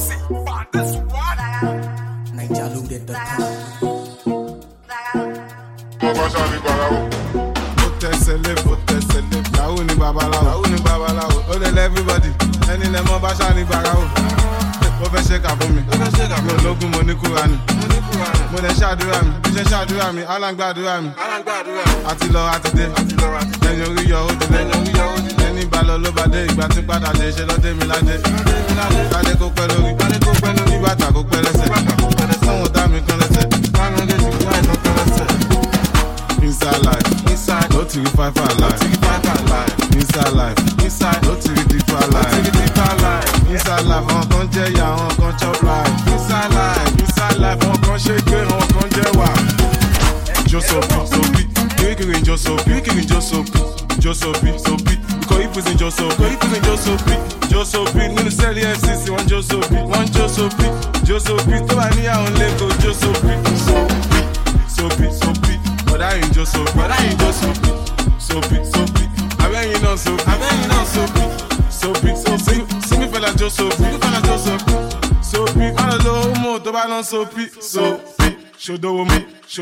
Mọ́ bá ṣáà ní gbàyàwó. Ó tẹ̀sẹ̀ lẹ́fọ̀, ìyàwó ni babaláwo. Ó lè lẹ́ everybody, ẹni lẹ́ mọ́ bá ṣáà ní gbàyàwó. Ó fẹ́ ṣe kà fún mi, mi ò lógún mo ní Kúránì. Mo lè ṣàdúrà mi, bí ṣe ṣàdúrà mi, aláǹgbàdúrà mi. Àti lọ àti dé, lẹ́yìn orí yọ ó délé. Ẹni bá lọ ló bá dé, ìgbà tí padà dé, ṣe lọ́dé mi ládé. Kádé kó pẹ́ lórí, ní bàtà kó pẹ́ lẹ́sẹ̀. Sọ́wọ́n dá mi kan lẹ́sẹ̀, báwọn gẹ̀ẹ́sì kí wọ́n ìtàn kan lẹ́sẹ̀. Inside life, no ti rí fáfá life. Inside life, no ti rí deeper life. Inside life, àwọn kan jẹ́ ìyá, àwọn kan chop life. Inside life, àwọn kan ṣe gbé, àwọn kan jẹ́ wà. Josopi, kirikiri Josopi. Ikọ̀ ìpèsè Josopi. Nínú sẹ́ẹ̀lì FCC, wọ́n Josopi. Tó bá níyàwó lẹ́kọ̀ọ́ Josopi. Sopi. Bọ̀dá yìí Josopi. Sopi. Abẹ́yìn náà Sopi. Sinmi fẹ́lá Josopi. Sopi. Ọ̀nà ló mú tó bá lọ Sopi. Ṣòdòwò mi.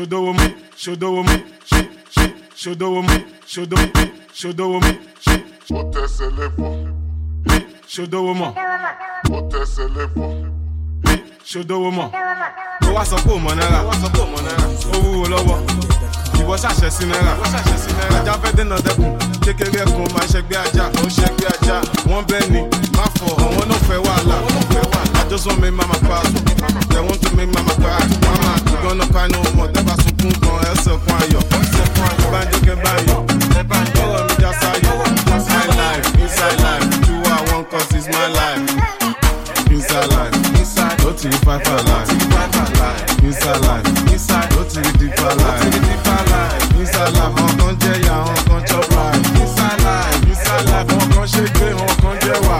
Ó tẹ̀sẹ̀ lẹ́fọ̀. Ṣòdòwò mọ̀. Ó tẹ̀sẹ̀ lẹ́fọ̀. Ṣòdòwò mọ̀. Ó wá sọ pé ò mọ̀ náírà. Ó wúwo lọ́wọ́. Ìwọ ṣàṣẹ sí náírà. Ajá fẹ́ dènà dẹ́kun, kékeré ẹkùn máa ṣẹgbẹ́ ajá. Ó ṣẹgbẹ́ ajá. Wọ́n bẹ́ẹ̀ ni, má fọ̀, àwọn náà fẹ́ wàhálà. I just want me mama proud. They want to make mama cry. Mama, you gonna cry no more. Tẹ́ bá sunkún kan, ẹsẹ̀ kún ayọ̀. Banjo kẹ́ báyọ̀. Ọ̀rọ̀ mi já sáyọ̀. Inside life, do what I want cause it's my life. Inside life, no ti rí fáfá life. Inside life, no ti rí deeper life. Inside life, àwọn kan jẹ́ ìyá, àwọn kan chop life. Inside life, àwọn kan ṣe gbé, àwọn kan jẹ́ wà.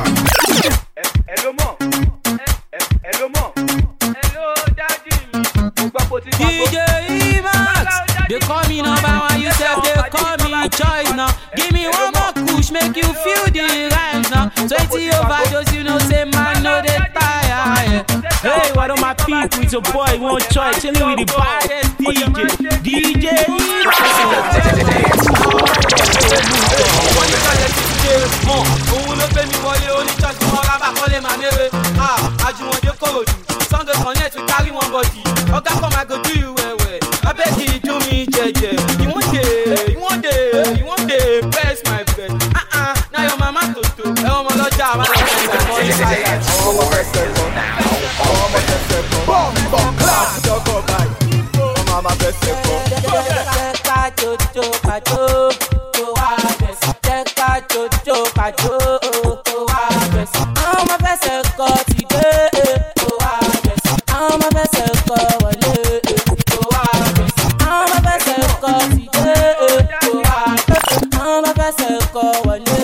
DJ Max, they call me number one, you said they call me choice now. Give me one more push, make you feel the rhymes now. 20 overdose, you know, say man, no they tire. Hey, what on my people? It's your boy, one choice, chilling with the baddest DJ òun ló gbé mi wọlé oníṣọ́ọ̀ṣì wọn rábà kọ́lé máa mẹ́rẹ̀ àjùmọ̀dé kòròdú Sunday connect we carry one body ọ̀gá come I go do you well abeg you do me jẹjẹ you wan dey press my breast na your mama toto ẹ ọmọ lọ́jà àwọn ọmọ ìsàlẹ̀. àwọn ọmọ fẹsẹ̀ kan bọ́ọ̀mù kíláàsì jọkọ̀ báyìí ọmọ àmà fẹsẹ̀ kan. Àwọn fẹsẹ̀ kọ ti dé, àwọn fẹsẹ̀ kọ wọlé, àwọn fẹsẹ̀ kọ ti dé, àwọn fẹsẹ̀ kọ wọlé,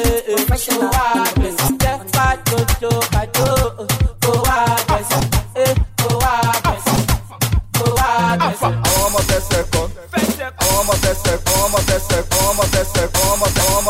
jẹ́pà jòjò kàjò, kò wá bẹ̀sẹ̀, kò wá bẹ̀sẹ̀, kò wá bẹ̀sẹ̀. Àwọn ọmọ fẹsẹ̀ kan, àwọn ọmọ fẹsẹ̀ kan, ọmọ fẹsẹ̀ kan, ọmọ fẹsẹ̀ kan, ọmọ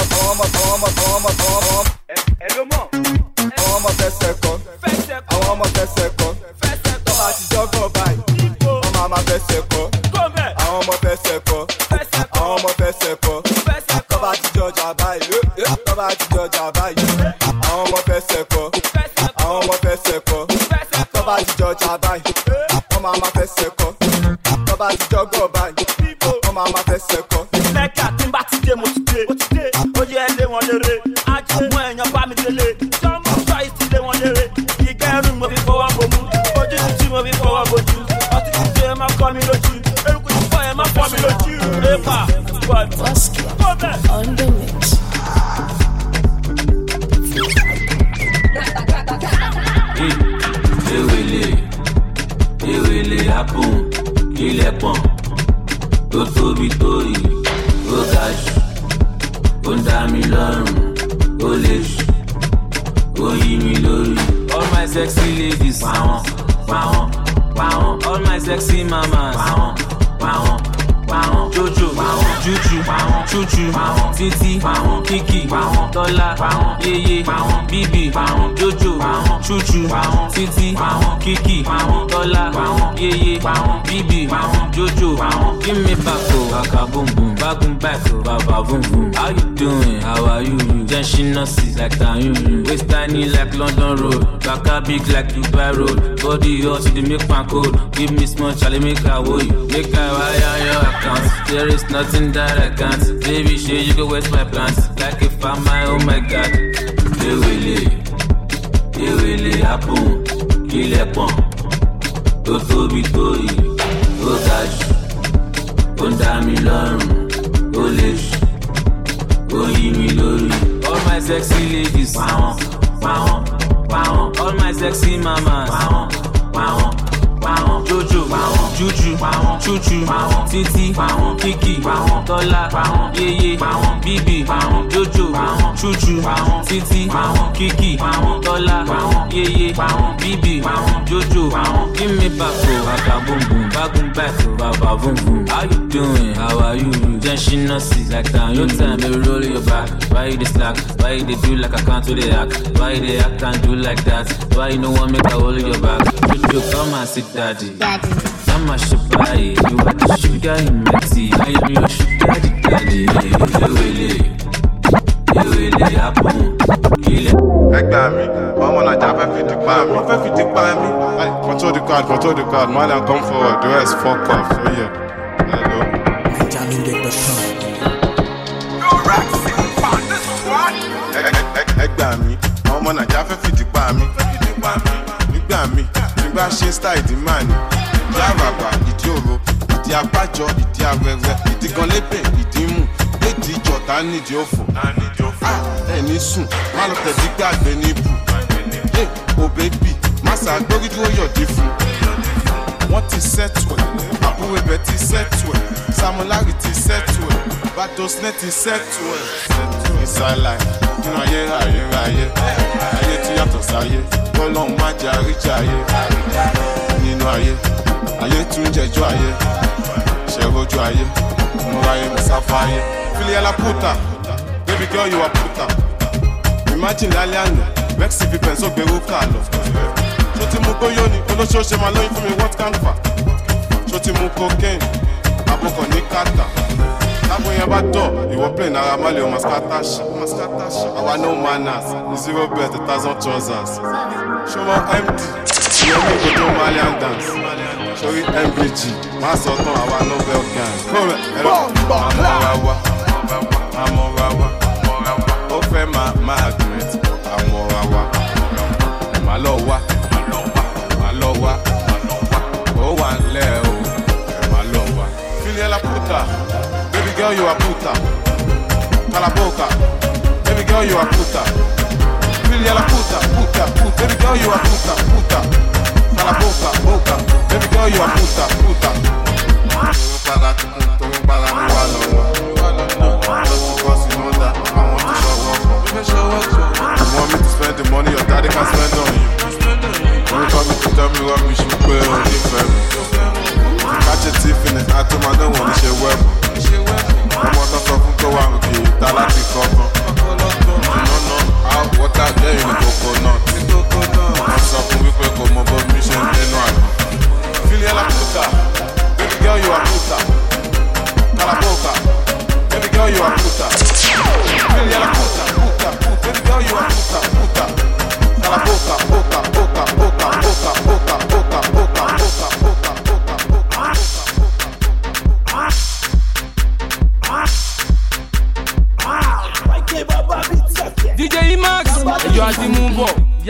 fẹsẹ̀ kan, àwọn ọmọ fẹsẹ̀ kan, tọ́ba ti jọ́gọ̀ báyìí, ọmọ àmà fẹsẹ̀ kan, àwọn ọmọ fẹsẹ̀ kan, àwọn ọmọ fẹsẹ̀ kan, tọ́ba ti jọjà báyìí, tọ́ba ti jọjà báyìí, àwọn ọmọ fẹsẹ̀ kan, àwọn ọmọ fẹsẹ̀ kan, tọ́ba ti jọjà báyìí, ọmọ àmà fẹsẹ̀ kan, tọ́ba ti jọ́gọ̀ báyìí, ọmọ àmà fẹsẹ̀ kan. Mẹ́kà tí n bá ti dé mo ti dé, ó yẹ lé wọn léré, ajé mú ẹ̀yàn bá mi délé. Ìgẹ́rùn mo fi fọwọ́ bomú, ojú títí mo fi fọwọ́ bojú, ọtí títí ẹ má kọ́ mi lójú, eruku ti fọ́ ẹ má fọ́ mi lójú, ẹ̀fà bọ́ọ̀lù. On the mix. tó tóbi tó yìí ó ga jù ó ń dá mi lọ́rùn ó lè jù ó yí mi lórí. All my sexy ladies, pound, pound, pound. All my sexy mamas, pound, pound, pound. Jojo, pound, Juju, pound, Chuchu, pound, Titi, pound, Kiki, pound, Tola, pound, Yeye, pound, Bibi, pound, Jojo, pound, Chuchu, pound, Titi, pound, Kiki, pound, Tola, pound, Yeye, pound, Bibi, pound, Jojo, pound. Give me back, oh, baka boom boom, back, oh, baba boom boom. How you doing? How are you? Genshin nurses like Tanyun, waist tiny like London Road, baka big like Dubai Road. Body hot, you dey make my code. Give me small, Charlie, make I woe you, make I wire your account. There is nothing that I can't. Baby, shit, you go waste my plans. Like if I'm my, oh my God. They will happen. Kill a pump. To Toby Toy. Oh gosh. Don't damn me long. Oh lish. Oh yi me lori. All my sexy ladies. Pound, pound, pound. All my sexy mamas. Pound, pound. Jojo, Juju, Chuchu, Titi, Kiki, Tola, Yeye, Bibi, Jojo, Chuchu, Titi, Kiki, Tola, Yeye, Bibi, Jojo. Give me back, baka boom boom, baba boom boom. How you doing? How are you? Genshin nurses like that. No time, baby, roll your back. Why you dey slack? Why you dey do like I can't do the act? Why you dey act and do like that? Why you no one make I hold your back? Jojo, come and sit daddy. I'm a shabby, you are the sugar in my tea. I am your sugar daddy. You will happen. Ẹgbẹ́ mi, ọmọ Naija fẹ́ fi ti pa mi. Wọ́n fẹ́ fi ti pa mi. Control the card, man, and come forward. The rest fuck off. So yeah, hello. Ẹgbẹ́ mi, ọmọ Naija fẹ́ fi ti pa mi. Nígbà mi, nígbà ṣe style ìdí máa ní. Ìdí àràbà, ìdí òro, ìdí abájọ, ìdí awẹ́wẹ́, ìdí gan lébè, ìdí mú, ìdí ìjọta nídìí òfò. Ẹni sùn, má lọ tẹ̀sí gbàgbé níbù. O bébì, má ṣàgbórí dúró yọ̀dí fún. Wọ́n ti sẹ́tù ẹ̀, àbúrò ibẹ̀ ti sẹ́tù ẹ̀, Samolari ti sẹ́tù ẹ̀, Badosnet ti sẹ́tù ẹ̀. Ìsàlàyé, nínú ayé, ayé tí yàtọ̀ sáyé, Ọlọ́run má jẹ́ àríjà ayé. Nínú ayé tún jẹjọ́ ayé, ṣẹ̀rọ̀jú ayé, múra ayé, mùsáfà ayé. Filiela puta, baby girl you are puta. Imagine lálẹ́ àná, Rexy fi pẹ̀nsó gbèrú kà lọ. Ṣó ti mú bóyó ni, olóṣooṣe máa lóyún fún mi what can fa? Ṣó ti mú cocaine, àbúkọ̀ ní kàtà. Tábùn yẹn bá dọ̀, ìwọ plane ara má lè o mascatash. Àwa no manners, 0 bet 1,000 trousers. Ṣó mọ MD, ìyẹn ní ìgbòdo Malian dance. Sórí MBG, má sọ tán àwa Nobel gang. Kórè ẹ̀rọ àmọ́ra wa. Ó fẹ́ máa agreement àmọ́ra wa. Má lọ wá. Ó wà lẹ́ o, má lọ wá. Filiela puta, baby girl you are puta. Calaboca, baby girl you are puta. Filiela puta, baby girl you are puta. Calaboca, baby girl you are puta. Tó ń para ní wà lọ́wọ́. Lọ́sùn kọ́ sí mọ́tà, àwọn tó ṣọwọ́. You want me to spend the money your daddy can spend on you? Don't come to tell me what we should pay on the firm. Catch a thief in the atom, I don't want to share web. Ọmọ tó sọ fún tó wà òkè ìta láti kọ̀ọ̀kan. Ìnáná out water jẹ́ ìrìn coconut. Wọ́n sọ fún wípé kò mọ bọ́ mi ṣe ń dénú àná. Filiela puta, baby girl you are puta. Calaboca, baby girl you are puta. Filiela puta, baby girl you are puta. Calaboca, boca. DJ Max, ẹjọ́ àti mú bọ̀,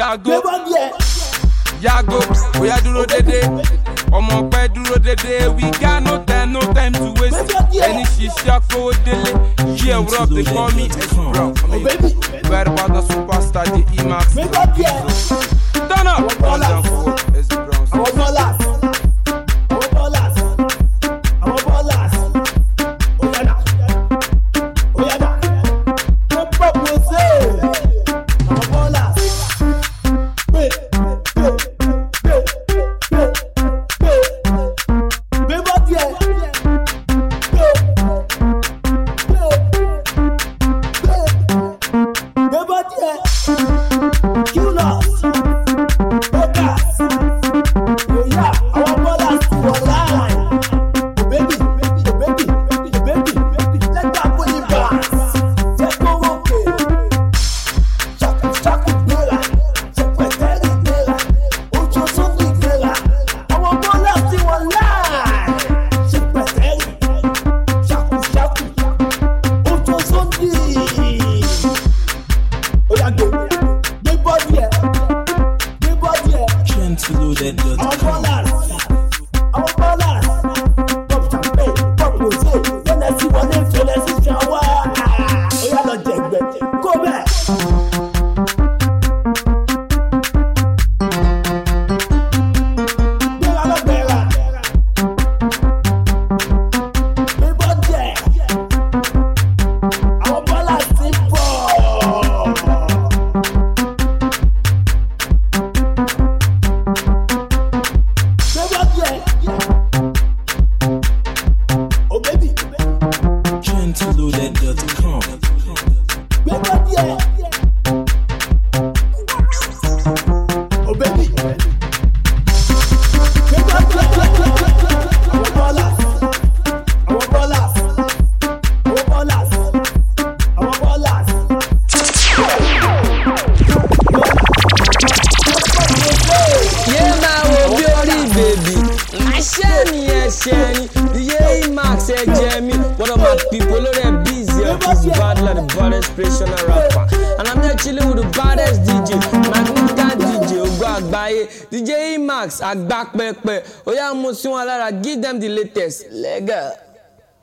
yàgò, bóyá dúró dédé, ọmọ pẹ́ dúró dédé, we got no time to waste. Ẹni ṣiṣẹ́ kówó délé, yeah, what up, they call me S-Brown. Where about the superstar DJ Max? Turn up, S-Brown. Mentaloaded.com. Oh baby. One of my people already busy. He's bad like the baddest inspirational rapper. And I'm here chilling with the baddest DJ, Magnificat DJ, Ogo Agbaye, DJ Max, Agbakpepe. Oya Musiwalara, give them the latest. Lega.